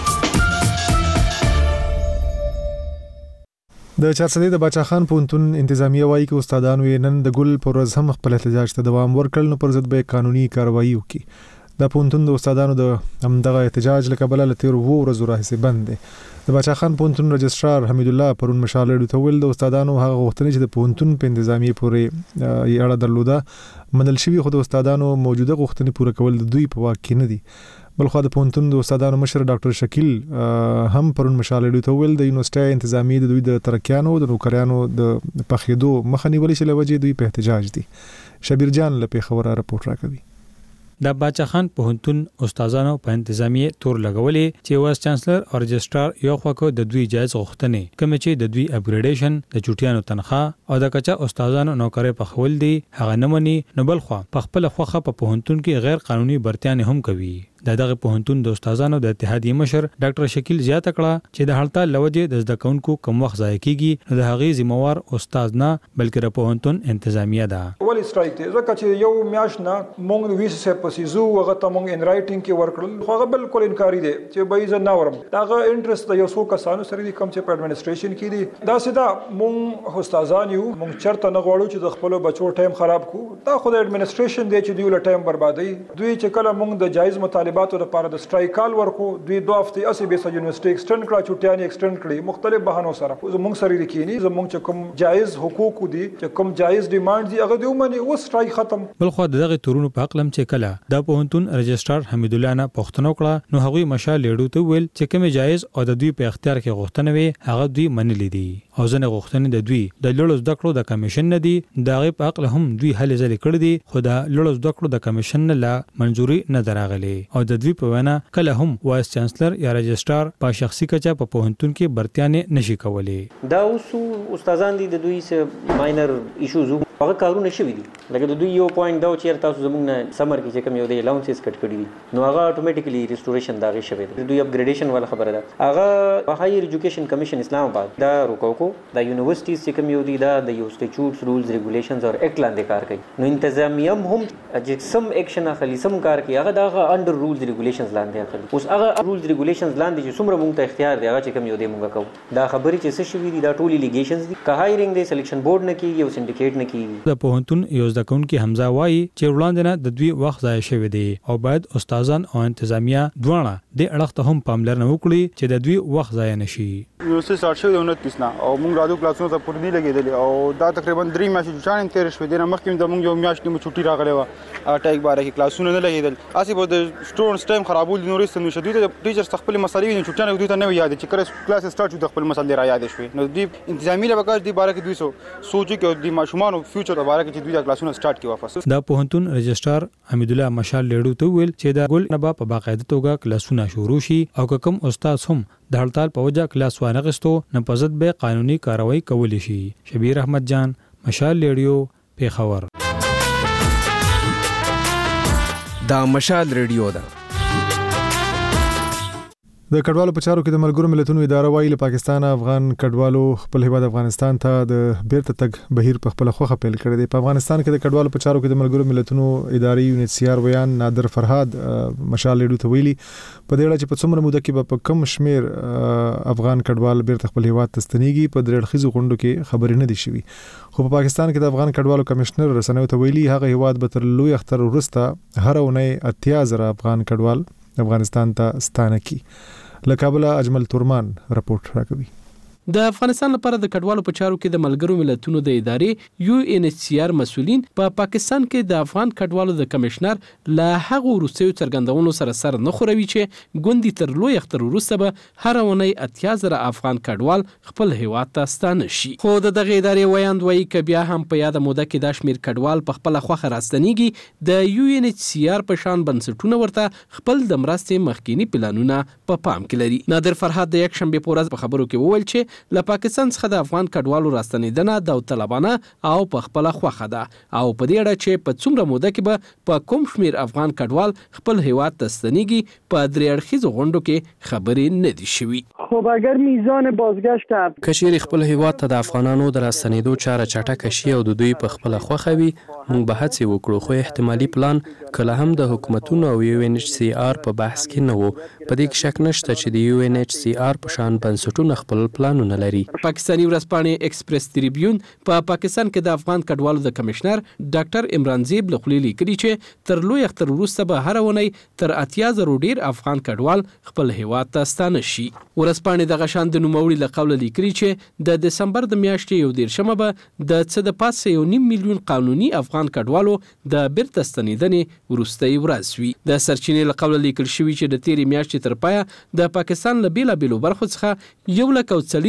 [SPEAKER 1] د چارسدي د بچا خان پونتون انتظامیه وایي چې استادانو نن د ګل پر ورځ هم خپل احتجاج ته دوام ورکړل نو پر ضد به قانوني کاروایی وکړي. د پونتون د استادانو د همدغه احتجاج لکبل لته ورځو راهسي بند دي. د بچا خان پونتون رجسترار حمید الله پرون مشال ریډیو ته ویل د استادانو هغه غوښتنې چې د پونتون په انتظامیه پورې یاړه درلوده منل شوی خو د استادانو موجوده غوښتنې پوره کول د دوی په واک کې نه دي. بلخو د پونتون د استادانو مشر ډاکټر شکیل هم پرون مشال ریډیو ته ویل د یونیورسيټي انتظامیه د دوی د ترکیانو د نوکریانو د پخېدو مخنیول شي لوجه دوی په احتجاج دي. شبیر جان له پیښور راپورټ راکوي.
[SPEAKER 17] د باچا خان پوهنتون استادانو په انتظامیه تور لګولې چې وایس چانسلر او رجسترار یو خواکو د دوی جایز غوښتنې کوم چې د دوی اپګریډیشن د چوټیانو تنخواه او د کچا استادانو نوکرۍ په خول دي هغه نه مني نو بل خو په خپل خوخه په پوهنتون کې غیر قانوني برتیان هم کوي دغه پوهنتون د استادانو د اتحادیې مشر ډاکټر شکیل زیاته کړه چې د هړتال لوجه د زده کوونکو کم وخت ضایع کیږي نو د هغې ذمہوار استاد نه بلکې د پوهنتون انتظامیه ده
[SPEAKER 4] ولی سټرایک دی ځکه چې یو میاش نه مونږ ویس سه پسیزو هغه ته مونږ ان رائټینګ کې ورکړل خو هغه بالکل انکاری دی چې به یې نه ورم داغه انټرست د یو څو کسانو سره دي کم چې په اډمنسټریشن کې دي دا سیدا مونږ استادان یو مونږ چرته نه غواړو چې د خپل بچو ټایم خراب کو دا خو د اډمنسټریشن دی چې دوی له ټایم بربادي دوی چې کله مونږ د جایز مطالباتو لپاره د سټرایک کال ورکو دوی 2 هفته اسی به یونیورسيټي ایکسټند کړه چټیانی ایکسټند کړي مختلف بهانو سره زموږ سره د کینی زموږ چې کوم جایز حقوق دي چې کوم جایز ډیماند دي هغه دوی مني او سټرایک ختم
[SPEAKER 17] بل خو دغه تورونو په اقلم چې کله د پوهنتون رجسترار حمید الله نه پښتنو کړه نو هغه مشال لیډو ته ویل چې کوم جایز او د دوی په اختیار کې غوښتنه وي هغه دوی منلې دي او ځنه غوښتنې د دوی د لړو زده کړو د کمیشن نه دي دغه په عقل هم دوی هلې ځلې کړې دي خو د لړو زده کړو د کمیشن نه لا منځوري نه دراغلي او د دوی په وینا کله هم وایس چانسلر یا رجسترار په شخصي کچا په پوهنتون کې برتیانه نشي کولای
[SPEAKER 18] دا اوس استادان دي د دوی سه ماینر ایشوز هغه کارونه شوي دي لکه د دوی یو پوینټ دا چې تاسو زموږ نه سمر کې چې کوم یو دی الاونسز کټ کړی دي نو هغه اتوماتیکلی ریسټوریشن دا غي شوی دی دوی اپګریډیشن ولا خبره ده هغه هایر ایجوکیشن کمیشن اسلام آباد دا روکوکو دا یونیورسيټیز چې کوم یو دی دا د یو سټیچوټس رولز ریګولیشنز او اکټ لاندې کار کوي نو انتظامیه هم چې سم اکشن اخلي سم کار کوي هغه دا انډر رولز ریګولیشنز لاندې اخلي اوس هغه رولز ریګولیشنز لاندې چې څومره مونږ ته اختیار دی هغه چې کوم یو دی مونږ کوو دا خبرې چې څه شوي دي دا ټول لیګیشنز دي که هایرینګ دی سلیکشن بورډ نه کیږي او سندیکیټ نه کیږي
[SPEAKER 17] د پوهنتون یو زده کوونکی حمزه وایي چې وړاندې نه د دوی وخت ضایع شوی دی او باید استادان او انتظامیه دواړه د اړخ ته هم پاملرنه وکړي چې د دوی وخت ضایع نشي
[SPEAKER 19] یونیورسيټي سټارټ شوی د 29 نه او موږ راځو کلاسونو ته پوره نه لګیدل او دا تقریبا 3 میاشتې چانه تیر شوې دي مخکې د موږ یو میاشت نیمه چټي راغلی و اټیک باره کې کلاسونه نه لګیدل اسی به د سټوډنټس ټایم خرابول نو رسته نو شدید د ټیچرز خپل مسالې نه چټانه دوی ته نه یاد چې کله کلاس سټارټ شو د خپل مسالې را یاد شوي نو دی انتظامی له وکړ دی باره کې 200 سوچي کې د ماشومان فیوچر باره کې چې دوی د کلاسونو سټارټ کی واپس
[SPEAKER 17] د پوهنتون رجسترار حمید الله مشال لیډو ته ویل چې دا ګل نه په باقاعده توګه کلاسونه شروع شي او کوم استاد هم د هړتال په وجه کلاس وانه غستو نه پزد به قانوني کاروایی کولی شي شبیر احمد جان مشال لیډیو پیښور
[SPEAKER 20] دا مشال ریډیو ده
[SPEAKER 1] د کډوالو په چارو کې د ملګرو ملتونو اداره وايي له پاکستان افغان کډوالو خپل هیواد افغانستان ته د بیرته تګ بهیر په خپل خوخه پیل کړی دی په افغانستان کې د کډوالو په چارو کې د ملګرو ملتونو اداري یونټ سی آر ویان نادر فرهاد مشال لیډو ته ویلي په دې اړه چې په څومره موده کې په کم شمیر افغان کډوال بیرته خپل هیواد ته ستنېږي په درې اړخیزو غونډو کې خبرې نه دي شوي خو په پاکستان کې د افغان کډوالو کمشنر رسنیو ته ویلي هغه هیواد به تر لوی اختر وروسته هر اونۍ 80,000 افغان کډوال افغانستان ته ستانه کی له کابل اجمل تورمان رپورټ راکوي
[SPEAKER 21] د افغانستان لپاره د کډوالو په چارو کې د ملګرو ملتونو د ادارې یو ان ایچ سی آر مسولین په پاکستان کې د افغان کډوالو د کمشنر له هغه وروستیو څرګندونو سره نه خوروي چې ګوندې تر لوی اختر وروسته به هر اونۍ 80,000 افغان کډوال خپل هیواد ته ستانه شي خو د دغه ادارې ویاند وایي چې بیا هم په یاد موده کې د شمیر کډوال په خپل خوخه راستنیږي د یو ان ایچ سی آر په شان بنسټونه ورته خپل د مرستې مخکینی پلانونه په پام کې لري نادر فرهاد د یک شنبه په ورځ په خبرو کې وویل چې له پاکستان څخه د افغان کډوالو راستنیدنه داوطلبانه او په خپل خوخه ده او په دې اړه چې په څومره موده کې به په کوم شمیر افغان کډوال خپل هیواد ته ستنیږي په درې اړخیزو غونډو کې خبرې نه دي شوي
[SPEAKER 22] خب اگر میزان بازگشت
[SPEAKER 23] کشیر خپل هیواد ته د افغانانو د راستنیدو چاره چټکه شي او د دوی په خپل خوخه وي موږ به هڅه وکړو خو احتمالي پلان کله هم د حکومتونو او یو ان ایچ سی آر په بحث کې نه وو په دې کې شک نشته چې د یو ان ایچ سی آر په شان بنسټونه خپل پلانونه لري
[SPEAKER 21] پاکستاني ورځپاڼې ایکسپریس ټریبیون په پاکستان کې د افغان کډوالو د کمشنر ډاکټر عمران زیب له خولې لیکلي چې تر لوی اختر وروسته به هر اونۍ تر 80,000 ډیر افغان کډوال خپل هیواد ته ستانه شي ورځپاڼې د غشان د نوموړي له قوله لیکلي چې د دسمبر د میاشتې 1 به د څه د پاسه 1.5 میلیون قانوني افغان کډوالو د بیرته ستنیدنې وروستۍ ورځ وي د سرچینې له قوله لیکل شوي چې د تیرې میاشتې تر پایه د پاکستان له بیلابیلو برخو څخه 1,40,000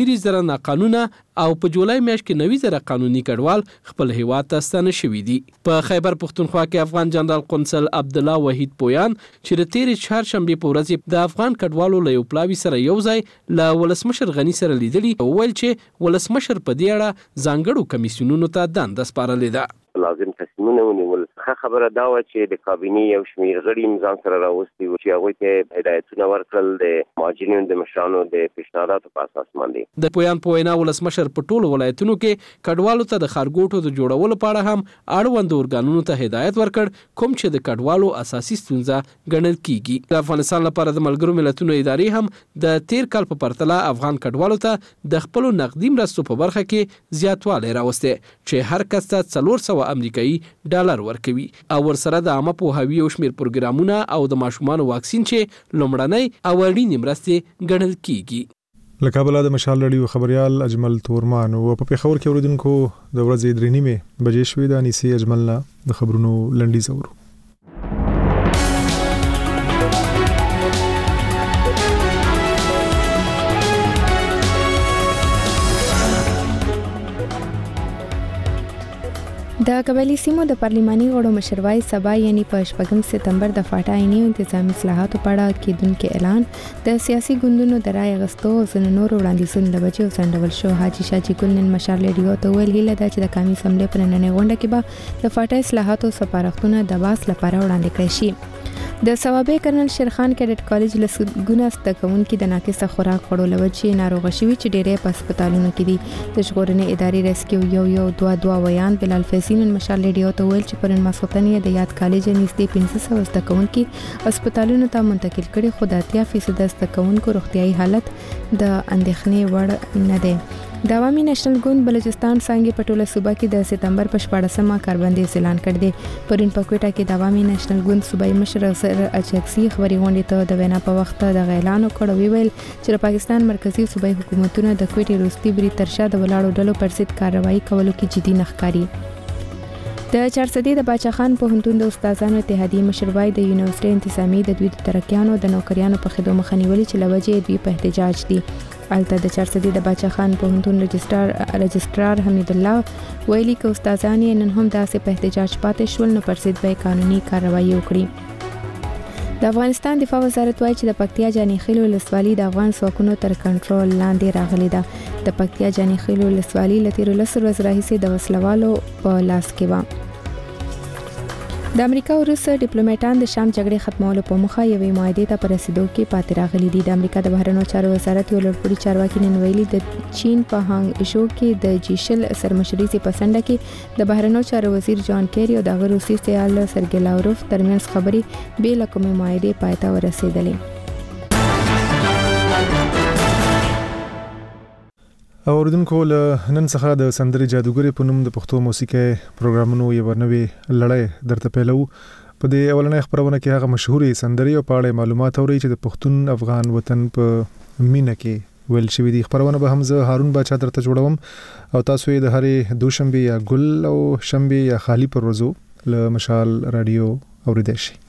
[SPEAKER 21] ډیری زره ناقانونه او په جولای میاشت کې 90 زره قانوني کډوال خپل هیواد ته ستانه شوي دي. په خیبر پښتونخوا کې افغان جنرال قونسل عبد الله وحید پویان چې د تیرې چهارشنبې په ورځ د افغان کډوالو له یو پلاوي سره یو ځای له ولسمشر غنی سره لیدلي او ویل چې ولسمشر په دې اړه ځانګړو کمیسیونونو ته دنده سپارلې ده.
[SPEAKER 2] لازم تصمیمونه ونیول. خبره دا و چې د کابینې یو شمېر غړي ځان سره راوستي و چې هغوی ته هدایتونه ورکړل د مهاجرینو د مشرانو د پیشنهاداتو په اساس باندې.
[SPEAKER 21] د پویان په وینا ولسمشر په ټولو ولایتونو کې کډوالو ته د ښارګوټو د جوړولو په اړه هم اړوند ارګانونو ته هدایت ورکړ کوم چې د کډوالو اساسي ستونزه ګڼل کیږي. د افغانستان لپاره د ملګرو ملتونو ادارې هم د تیر کال په پرتله افغان کډوالو ته د خپل نقدي مرستو په برخه کې زیاتوالی راوسته چې هر کس ته 400 امریکایي ډالر ورکوي او ورسره د عامه پوهاوي او شمیر پروګرامونه او د ماشومانو واکسین چې لومړنۍ او اړینې مرستې ګڼل کیږي.
[SPEAKER 1] له کابل د مشال رادیو خبريال اجمل تورمان او په پیښور کې اوریدونکو د ورځې 3:30 بجې شوې د انیسي اجملنا د خبرونو لنډیز اورو.
[SPEAKER 5] د قبایلی سیمو د پارلماني غړو مشروای سبا یعنی په 8 سپتمبر د فاټا عیني انتظامی اصلاحاتو په اړه کېدونکو اعلان د سیاسي ګوندونو د رای غستو او نورو وړاندیزونو لبجې وسنډول شو. حاجی شاجی ګل نن مشال ریډیو ته ویل هیله ده چې د قومي اسمبلی په نننۍ غونډه کې به د فاټا اصلاحاتو سپارښتنه د باس لپاره وړاندې کړي شي. د ثوابه کرنل شیرخان کیډټ کالج لسګونه ستکونکو د ناقصه خوراک خورو لوجې ناروغ شوي چې ډېرې په هسپتالونو کې دي. د ژغورنې ادارې ریسکیو 2 ویان بلال فیسین مشال ریډیو ته ویل چې پرن مسوتنی د یاد کالج نږدې 500 ستکونکو هسپتالونو ته منتقل کړي خو د 80% ستکونکو روغتيایي حالت د اندېښنې وړ نه دی. د عوامي نېشنل ګوند بلوچستان څنګه په ټوله صوبه کې د سپتمبر په 14مه کاربندیز اعلان کړ دی. پرین په کوټه کې د عوامي نېشنل ګوند صوبایي مشر سر اچکسي خبري غونډې ته د وینا په وخت د اعلان وکړ ویل چې پاکستان مرکزی صوبایي حکومتونه د کوټي روستي بری ترشا د ولاړو ډلو پر ضد کاروایی کولو کې جدي نخکاری. د چارسدي د باچا خان په هندون د استادانو اتحادیه مشروای د یونیورسيټي انتظامی د دوی د ترکیانو د نوکریانو په خدمت مخنیولي چې لوجې دوی په احتجاج دي. الته د چارسدي د باچا خان په هندون رجسترار حمید الله ویلي چې استادان نن هم داسې په احتجاج پاتې شول نو پر ضد به قانوني کاروایی وکړي. د افغانستان دفاع وزارت وایي چې د پکتیا جاني خیل ولسوالۍ د افغان ځواکونو تر کنټرول لاندې راغلي ده. د پکتیا جاني خیل ولسوالۍ لتیر لسر ورځې راهیسې د وسلوالو په لاس کې و. د امریکا او روس ډیپلوماټان د شام جګړې ختمولو په موخه یوې معاهدې ته پر رسیدو کې پاتې راغلي دي. د امریکا د بهرنیو چارو وزارت یو لوړپوړي چارواکي نن ویلي د چین په هانګ شو کې د جیشل سرمشري سي پسنده کې د بهرنیو چارو وزیر جان کیری او د روسي سیال سرګی لاوروف ترمنځ خبرې به له کومې معاهدې پای ته ورسېدلې.
[SPEAKER 1] اوریدونکو له نن څخه د سندري جادوګری په نوم د پښتو موسیقي پروګرامونو یو نوې لړۍ درته پیلو. په دې اولنۍ خبرونه کې هغه مشهوري سندري او پاړې معلومات اوري چې د پښتون افغان وطن په مینه کې ویل شوی دي. خبرونه به هم زه هارون باچا درته جوړوم او تاسو یې د هرې دوشنبه یا ګل او شنبه یا خالی پر ورځو له مشال رادیو اوریدئ شي.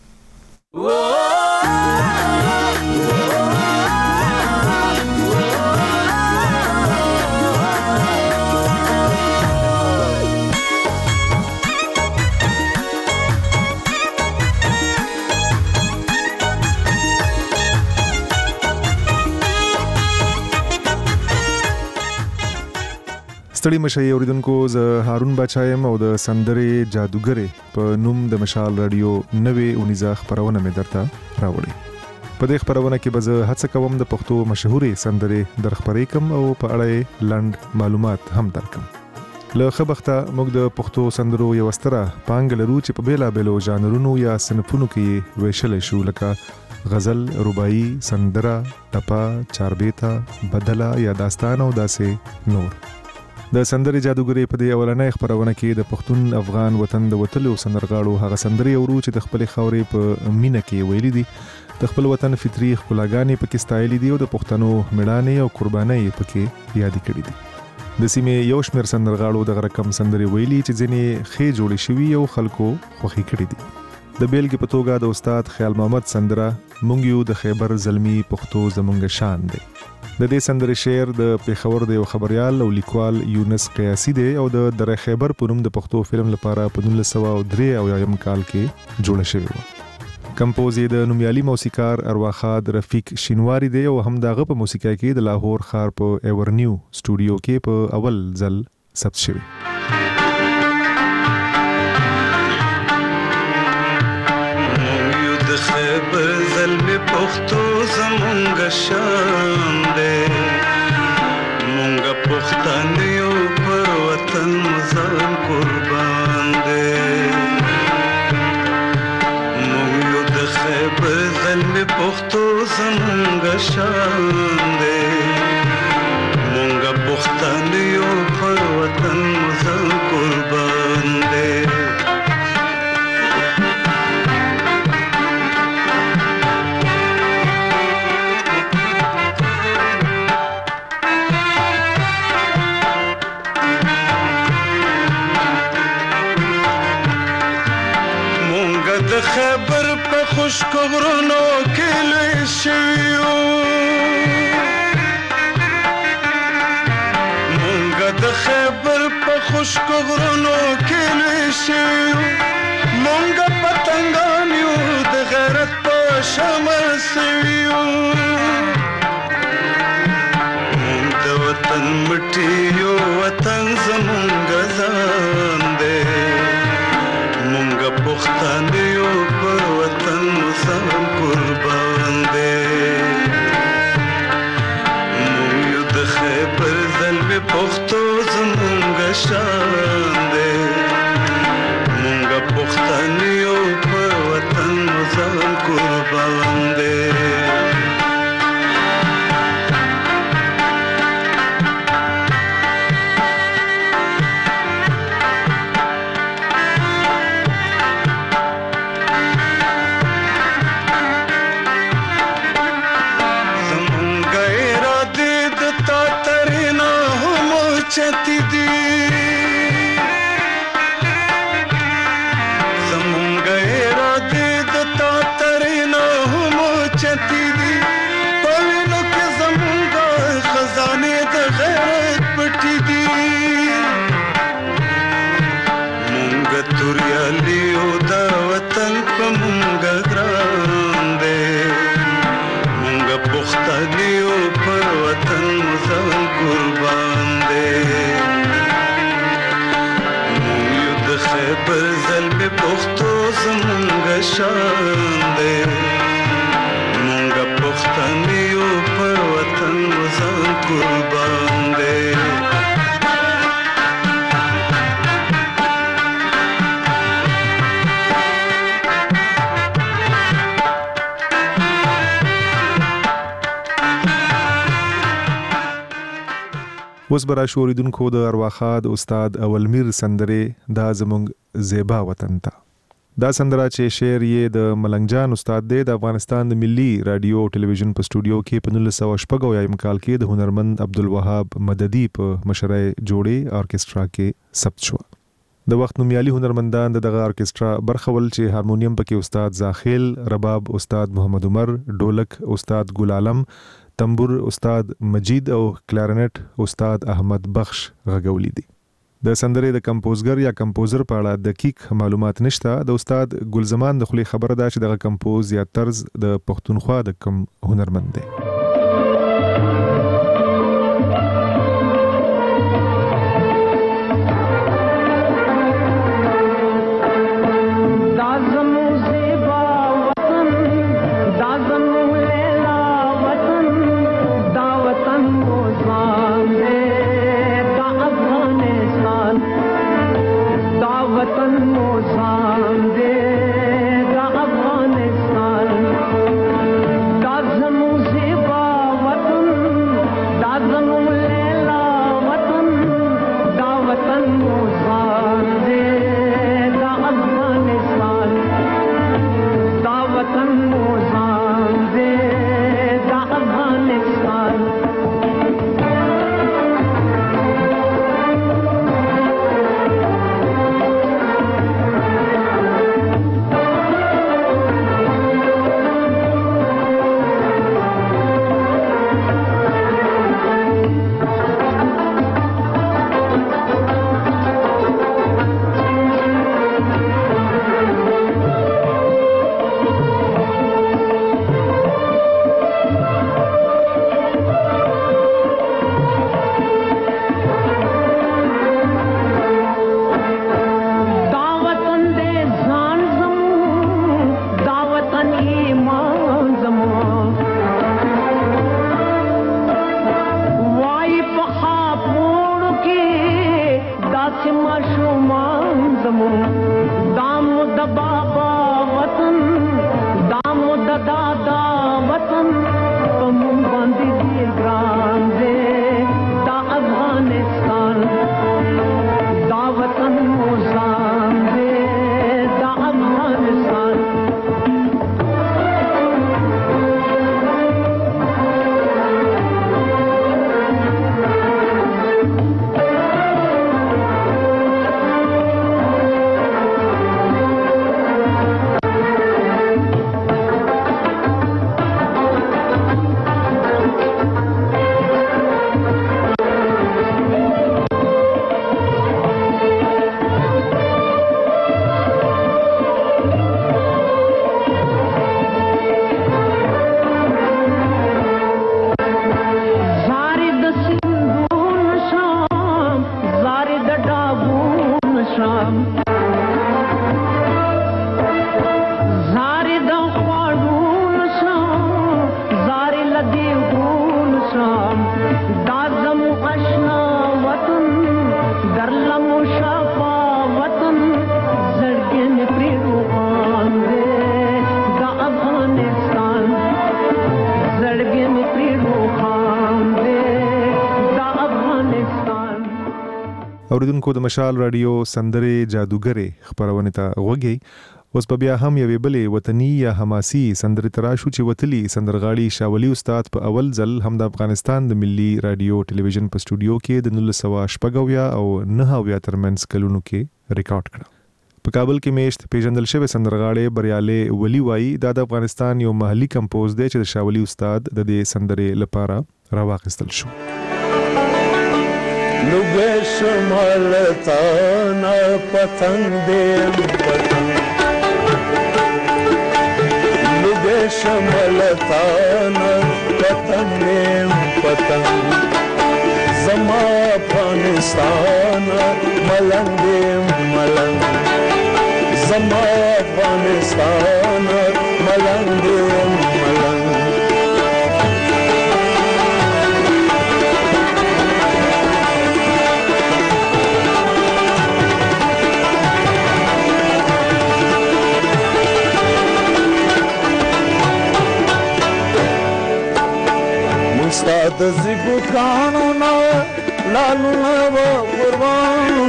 [SPEAKER 1] ستړي مشه اوریدونکو زه هارون بچایم او د سندري جادوګری په نوم د مشال رادیو 90 خبرونه مې درته راوړي. په دې خبرونه کې به زه هڅه کوم د پښتو مشهوري سندري درخبرې کوم او په اړه لند معلومات هم درکم. له خبرته موږ د پښتو سندرو یو ستره پانګ لرو چې په بیلا بیلو ژانرونو یا صنفونو کې ویشل شو لکه غزل، رباعي، سندره، ټپه، چاربیتا، بدله یا داستان او داسې نور. د سندري جادوګری په دې اولنۍ خبرونه کې د پښتون افغان وطن د وتلو سندرغاړو هغه سندري اورو چې د خپل خاورې په مینه کې ویلي دي. د خپل وطن فطري ښکلاګانې پکې ستایلې دي او د پښتنو میړانې او قربانۍ پکې یاد کړې دي. د سیمې یو شمېر سندرغاړو د رقم سندري ویلي چې ځینې خې جوړې شوي او خلکو خوښي کړې دي. د بیلګې په توګه د استاد خیال محمد سندره مونږ یو د خیبر زلمی پښتو زمونږ شان دی. د دې سندرې شعر د پیښور د یو خبريال او لیکوال یونس قیاسی دی او د دره خیبر په نوم د پښتو فلم لپاره په 1903 کال کې جوړه شوې و. کمپوز یې د نومیالي موسیقار ارواخاد رفیق شینواری دی او هم دغه په موسیقۍ کې د لاهور ښار په ایورنیو سټوډیو کې په اول ځل ثبت شوی.
[SPEAKER 6] د خیبر زلمی پښتو زمونږ شان دی، مونږ پښتانه یو پر وطن ځان قربان دی. مونږ د خیبر زلمی پښتو زمونږ شان دی، مونږ پښتانه یو پر وطن ځان قربان دی. خبر په خشک غرونو کې لوی شویو، مونږ د خبر په خشک غرونو کې لوی شویو، مونږ پتنګان یو د غیرت په شمع سویو، مونږ د وطن مټي یو وطن زمونږ ځان دی، مونږ پښتانه یو پر وطن ځان قربان دی. مونږ د خیبر زلمی پښتو زمونږ شان دی، مونږ پښتانه یو پر وطن ځان قربان دی. چتی دی زمونږ اراده د تا ترینا هم چتی دی، په وینو کې زمونږ خزانه د غیرت پټی دی. مونږ توریالي او د وطن په مونږ ګران دی، مونږ پښتانه او په وطن ځان قربان دی. مونږ د خیبر زلمی پښتو زمونږ شان دی، مونږ پښتانه یو پر وطن ځان قربان دی.
[SPEAKER 1] اوس برا شوریدونکو د ارواخاد استاد اولمیر سندره دا زمونږ زیبا وطن ته. دا سندره چې شعر یې د ملنګ جان استاد دی د افغانستان د ملي رادیو او ټلویزیون په سټوډیو کې په 1914 کال کې د هنرمند عبدالوهاب مددي په مشرۍ جوړې ارکسترا کې ثبت شو. د وخت نومیالي هنرمندان دغه ارکسترا برخول چې هارمونیم پکې استاد زاخیل، رباب استاد محمد عمر، ډولک استاد ګل عالم، تنبور استاد مجید او کلارنټ استاد احمد بخش غږولی دي. د سندرې د کمپوزګر یا کمپوزر په اړه دقیق معلومات نشته. د استاد ګلزمان د خلی خبره ده چې دغه کمپوز یا طرز د پښتونخوا د کم هنرمند دی.
[SPEAKER 8] Afghanistan,
[SPEAKER 1] اوریدونکو د مشال رادیو سندره جادوګره خبرونه ته وګي اوس په بیا هم یوې بلې وطني یا حماسي سندره تراشو چې وتلی سندرغاړي شاولي استاد په اول ځل هم د افغانستان د ملي رادیو ټلویزیون په سټوډیو کې د 1980 او 90 ترمنځ کلونو کې ریکارډ کړ په کابل کې میشت پیژندل شوی سندرغاړي بریاله ولی وای د افغانستان یو محلي کمپوز دی چې د شاولي استاد د دې سندره لپاره راوخستل شو
[SPEAKER 6] لوګه شمالتانا پتنګ دې پتنګ لوګه شمالتانا پتنګ دې پتنګ زما افغانستان ملنګ دې ملنګ زما افغانستان ملنګ دې ملنګ استاد زیبو کانو نا لالو نا قربان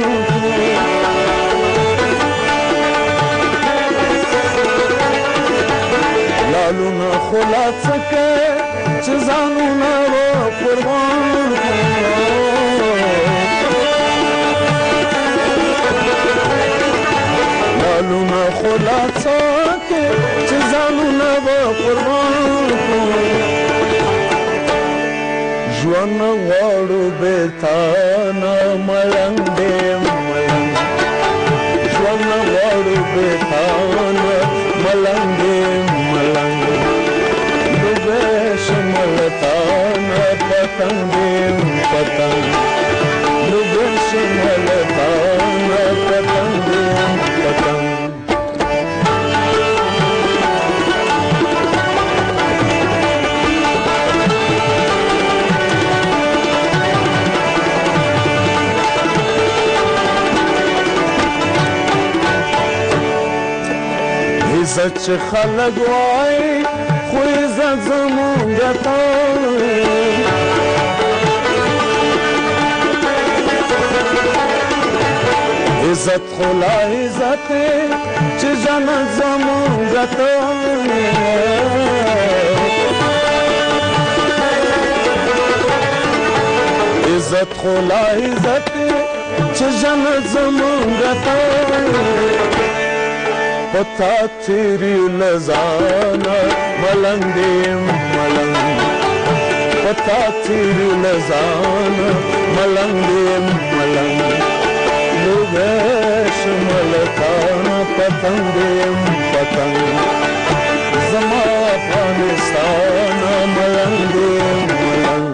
[SPEAKER 6] لالو نا خلاص کے چزانو نا قربان لالو نا خلاص کے چزانو نا قربان ژوند غواړو بیتانا ملنګ دې ملنګ ژوند غواړو بیتانا ملنګ دې ملنګ لوګه شمالتانا پتنګ دې پتنګ لوګه شمالتانا پتنګ دې پتنګ عزت چې خلک وای خو عزت زمونږ ته عزت خو لا عزت چې جنت زمونږ ته عزت خو لا عزت چې جنت زمونږ ته پتا تیری لزانا ملنگ دیم ملنگ پتا تیری لزانا ملنگ دیم ملنگ لوگش ملکانا پتنگ دیم پتنگ زما افغانستانا ملنگ دیم ملنگ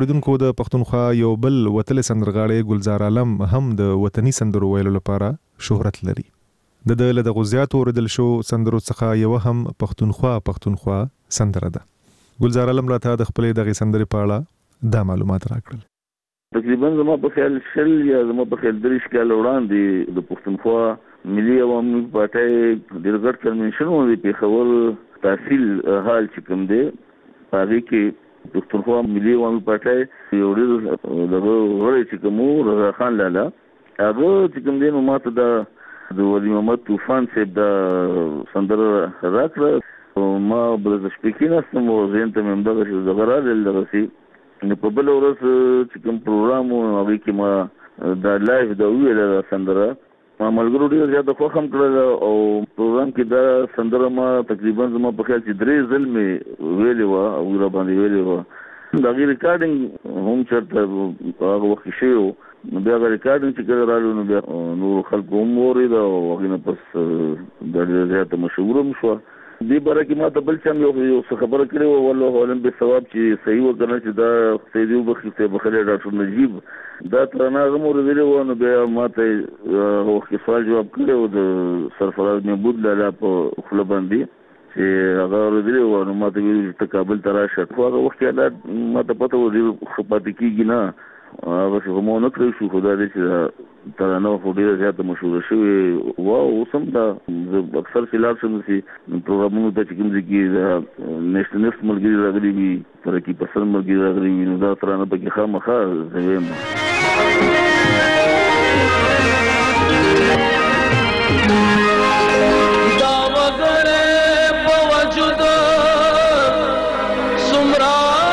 [SPEAKER 1] اوریدونکو د پښتونخوا یو بل وتل سندرغاړی ګلزار عالم هم د وطني سندرو ویلو لپاره شهرت لري. د له غزيات اوریدل شو سندرو څخه یو هم پښتونخوا سندره ده. ګلزار عالم راته د خپلې دغه سندرې په اړه دا معلومات راکړل.
[SPEAKER 8] تقریبا زما په خیال شل یا زما په خیال 3 کال وړاندې د پښتونخوا ملي عوامي پارټۍ د ګډ کنونشن باندې په خبر تحصیل حال چې کوم دی هغه کې پښتونخوا ملي عوامي پارټۍ یو ډېر دغه ورې چې کوم رضا خان لالا هغه چې کوم دی نو ماته د ولی محمد طوفان صاحب د سندره راکړه ما بل سپیکینګ استم او زین ته مې دغه چې زغرال لغسي نو په بل ورځ چې کوم پروګرام هغه کې ما دا لایو د ویل سندره ما ملګرو ډیر زیاته خو هم کړل او پروګرام کې دا سندره ما تقریبا زما په خیال چې 3 ځل مې ویلې و او را باندې ویلې و دا غیر ریکارډینګ هم چرته هغه وخت شو نو بیا ریکارډینګ چې کړه راځو نو بیا نور خلکو هم ورید او هغه نه پس د زیاته مشهور هم شو دی برکه ما ته بل چم یو خبره کړې و والله علم به ثواب چې صحیح وکنه چې دا سیدو بخښته بخله ډاکټر نجیب دا ترانه غمور ویلو نو بیا ما ته وخت سوال جواب کړو د سرفراز محمود لالا په خپل باندې چې هغه ویلو نو ما ته ویل ته کابل ته راشه خو هغه وخت ما ته پته و دې خپل کېږي نه هغه څه مو نه کړی شو خدای دې چې ترانه خو ډیره زیاته مشهور شوې واو اوسم دا اکثر خلاف شم سي پروګرامونو ته چې کوم ځکه نېشنل ملګری راغلي وي ترقی پسند ملګری راغلي وي نو دا ترانه پکې خامخا زویم
[SPEAKER 6] دا وګره په وجود سمرا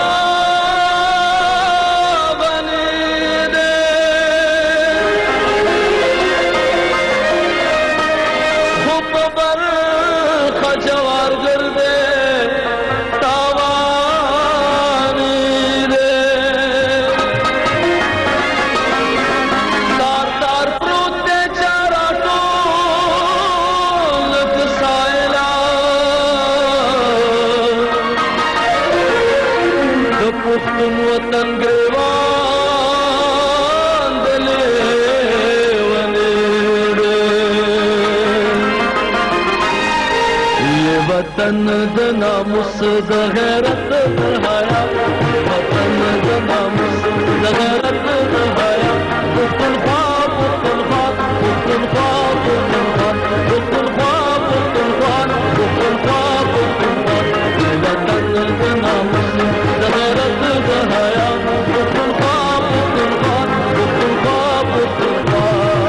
[SPEAKER 6] وطن د ناموس د غیرت د حیا وطن د ناموس د غیرت د حیا پښتونخوا پښتونخوا پښتونخوا پښتونخوا پښتونخوا پښتونخوا پښتونخوا پښتونخوا وطن د ناموس د غیرت د حیا پښتونخوا پښتونخوا پښتونخوا پښتونخوا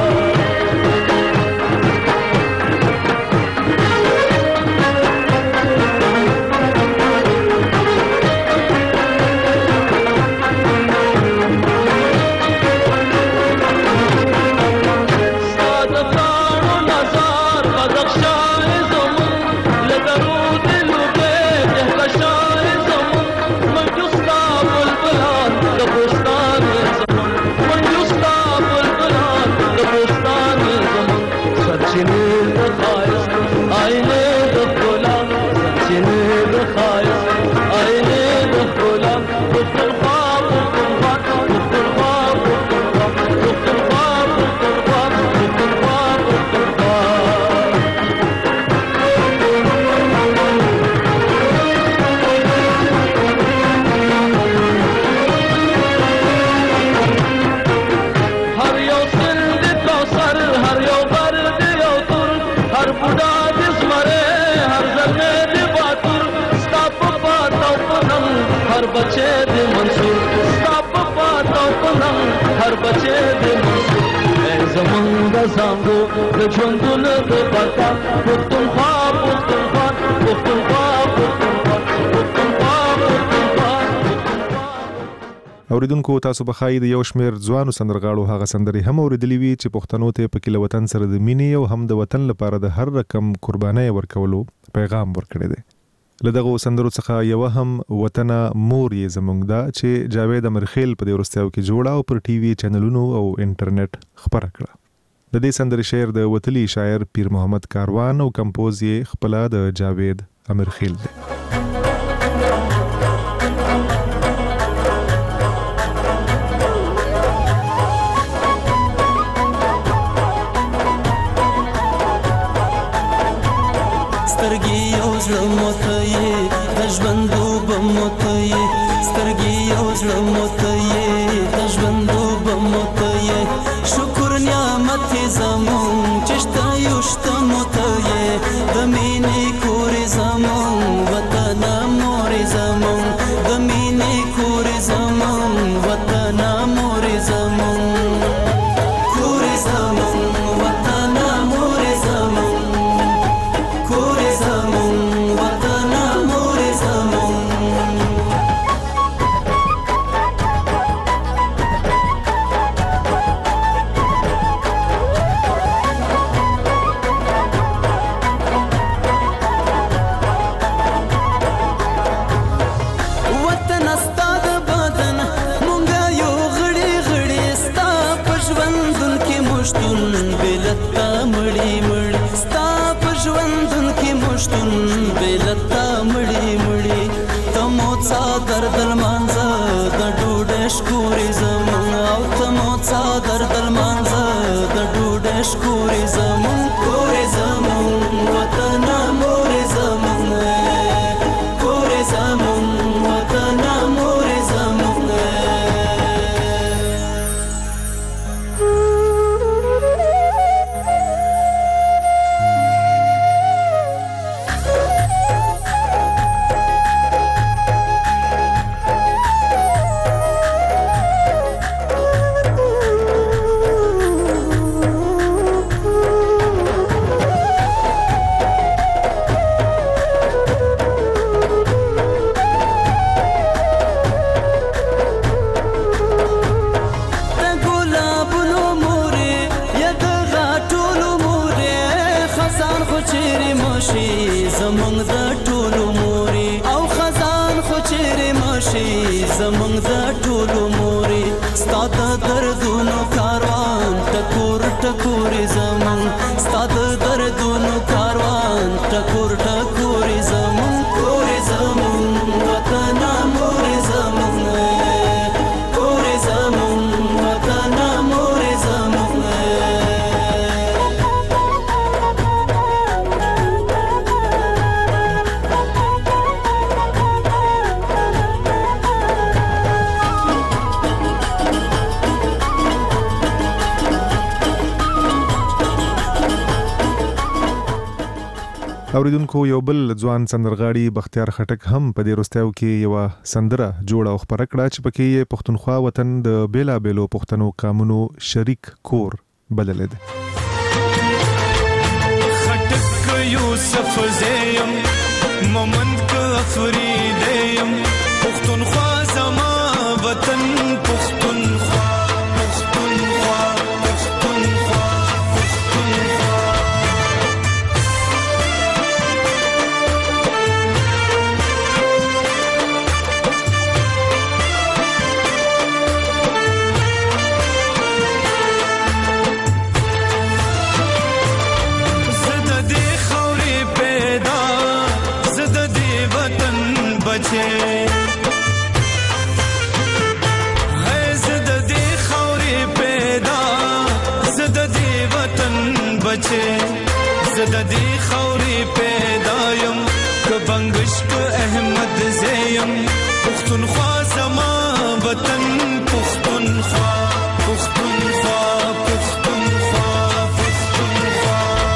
[SPEAKER 6] बचे दे मंसूर स्टॉप पाता पलम हर बचे दे मंसूर ऐ जमंगा सांगो द झंडुल द बता पख्तूनख्वा पख्तूनख्वा पख्तूनख्वा पख्तूनख्वा पख्तूनख्वा पख्तूनख्वा
[SPEAKER 1] اوریدونکو تاسو به خای د یو شمیر ځوانو سندرغاړو هغه سندري هم اوریدلې وی چې پښتنو ته په کله وطن سره د مینې او هم د وطن لپاره د هر رقم قرباني ورکولو پیغام ورکړی دی. لدغه سندرو څخه یو هم وطن مور یې زمونږ دا چې جاوید امرخیل په ورستیاو کې جوړا او پر ټي وي چینلونو او انټرنیټ خبره کړه. د دې سندري شعر د وتلی شاعر پیر محمد کاروان او کمپوز یې خپل د جاوید امرخیل دی.
[SPEAKER 9] سترګې یو زړه موته یې د ژوندو به موته یې سترګې یو زړه موته یې د ژوندو به موته یې شکر نعمت زمون چې شته یو شته موته یې د مینې کور زمون وطن مور زمون د مینې کور زمون وطن مور زمون کور زمون وطن مور زمون کور زمون وطن مور زمون درد المانزه د ډوډۍ شکورې زمون او ته مو څا درد المانزه د ډوډۍ شکورې زمون کورې زمون وطن مورې زمون کورې زمون وطن مورې زمون زمونږ د ټولو مورې ستا د دردونو کاروان ټکور ټکورې زمونږ ستا د دردونو کاروان ټکور ټکورې زمونږ کورې زمونږ وطن مورې زمونږ کورې زمونږ وطن مورې زمونږ
[SPEAKER 1] اوریدونکو یو بل ځوان سندرغاړي بختیار خټک هم په دې وروستیو کې یو سندره جوړه او خبره کړه چې پکې یې پښتونخوا وطن د بیلا بیلو پښتنو قامونو شریک کور بللی دی.
[SPEAKER 6] خټک یوسف زیم مومند ک افریدیم پښتونخوا زما وطن پښتونخوا پښتونخوا پښتونخوا پښتونخوا زد دی خوري پیدایم ک بنگش ک احمد زیم پښتونخوا زما وطن پښتونخوا پښتونخوا پښتونخوا پښتونخوا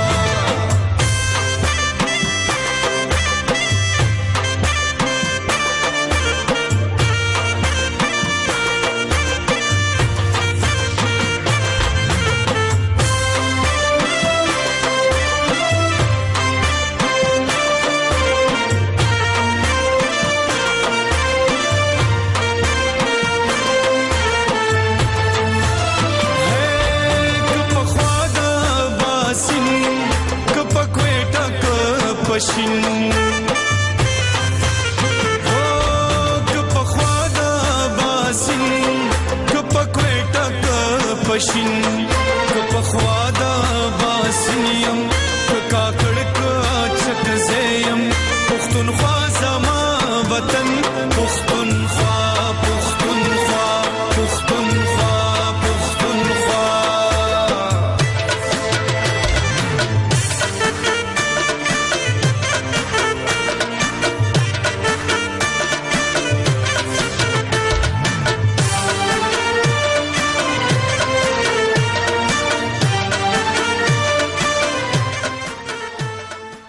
[SPEAKER 6] پښین او ک پخوا دا باسین ک پکوټه ک پښین ک پخوا دا باسینیم ک کاکړ ک چک زیم پښتونخوا زما وطن پښتونخوا پښتونخوا پښتونخوا پښتونخوا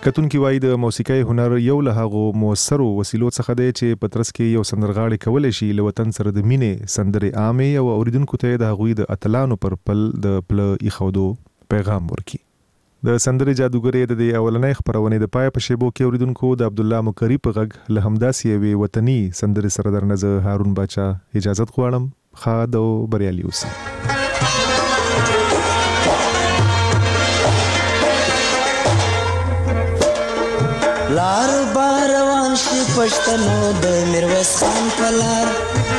[SPEAKER 1] کتونکي وایي د موسیقۍ هنر یو له هغو موثرو وسیلو څخه دی چې په ترڅ کې یو سندرغاړی کولی شي له وطن سره د مینې سندرې عامې او اوریدونکو ته د هغوی د اتلانو پر پل د پله ایښودو پیغام ورکړي. د سندرې جادوګرې د دې اولنۍ خپرونې د پای په شیبو کې اوریدونکو د عبدالله مکری په غږ له همداسې یوې وطني سندرې سره درنه زه هارون باچا اجازت غواړم. ښاد او بریالي اوسئ.
[SPEAKER 10] لار باروان شي پښتنو د میرویس خان په لار،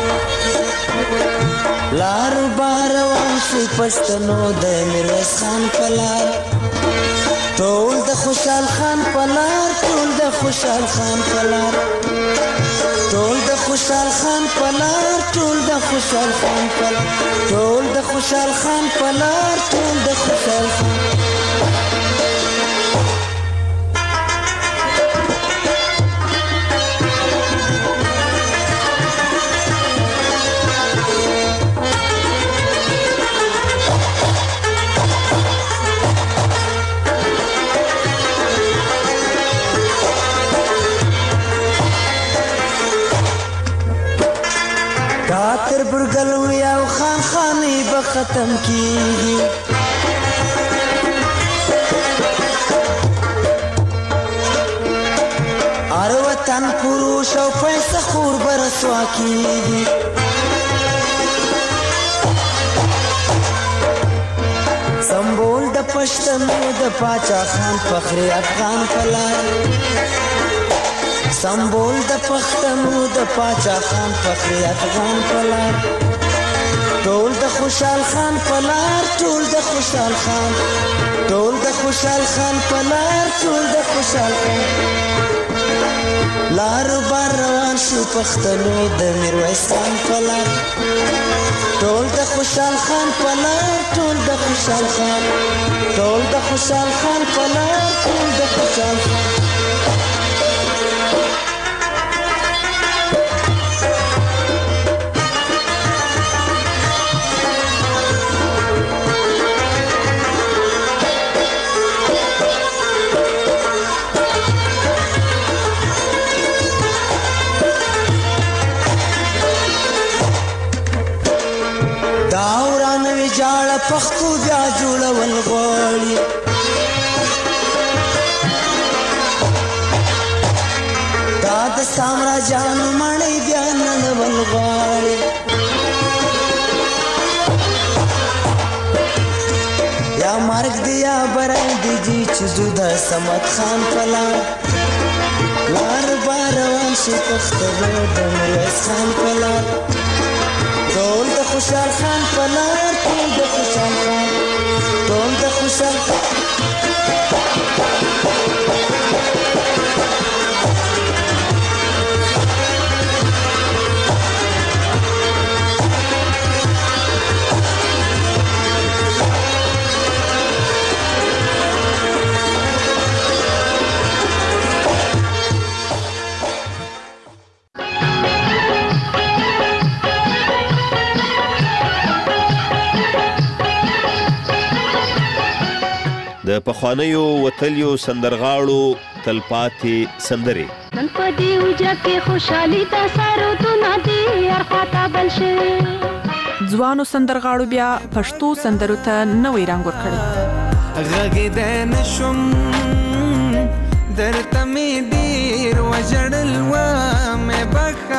[SPEAKER 10] لار باروان شي پښتنو د میرویس خان په لار، ټول د خوشحال خان په لار، ټول د خوشحال خان په لار، ټول د خوشحال خان په لار، ټول د خوشحال خان په لار، ټول د خوشحال خان په لار، ټول د خوشحال خان. تر برګلوي او خان خاني به ختم کیږي، هر وطن پروش او پیسه خور به رسوا کیږي، سمبول د پښتنو د پاچا خان فخر افغان په لار، سمبول د پښتنو د پاچا خان فخر افغان په لار، ټول د خوشحال خان په لار، ټول د خوشحال خان، ټول د خوشحال خان په لار، ټول د خوشحال خان. لار بار روان شو پښتنو د میرویس خان په لار، ټول د خوشحال خان په لار، ټول د خوشحال خان، ټول د خوشحال خان په لار، ټول د خوشحال خان. پښتو بیا جوړول غواړي، دا د سامراجانو مړی بیا نړول غواړي، یا مرګ دی یا برای دی چې زو د صمد خان په لار، لار باروان شي پښتنو د میرویس خان په لار، ټول د خوشحال خان په لار، ټول د خوشحال خان، ټول د خوشحال خان.
[SPEAKER 11] د پخوانیو وتلیو سندرغاړو تلپاتې سندرې
[SPEAKER 12] نن په دې وجه کې خوشحالي د سرودونه دي هر خواته بل شي،
[SPEAKER 24] ځوانو سندرغاړو بیا پښتو سندرو ته نوی رنګ ورکړی،
[SPEAKER 25] غږېدی نشم درته مې ډېر وژړل ومې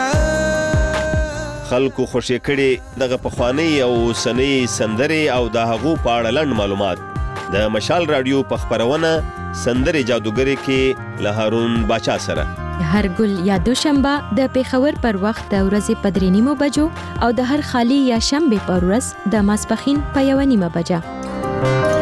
[SPEAKER 25] بخه.
[SPEAKER 11] خلکو خوشې کړي دغه پخوانۍ او اوسنۍ سندرې او د هغو په اړه لنډ معلومات د مشال رادیو په خپرونه سندرې جادوګرې کې له هارون باچا سره
[SPEAKER 26] هر ګل یا دوشنبه د پیښور پر وخت د ورځې په 3:30 بجو او د هر خالی یا شنبه پر ورځ د ماسپخین په 1:30 بجه.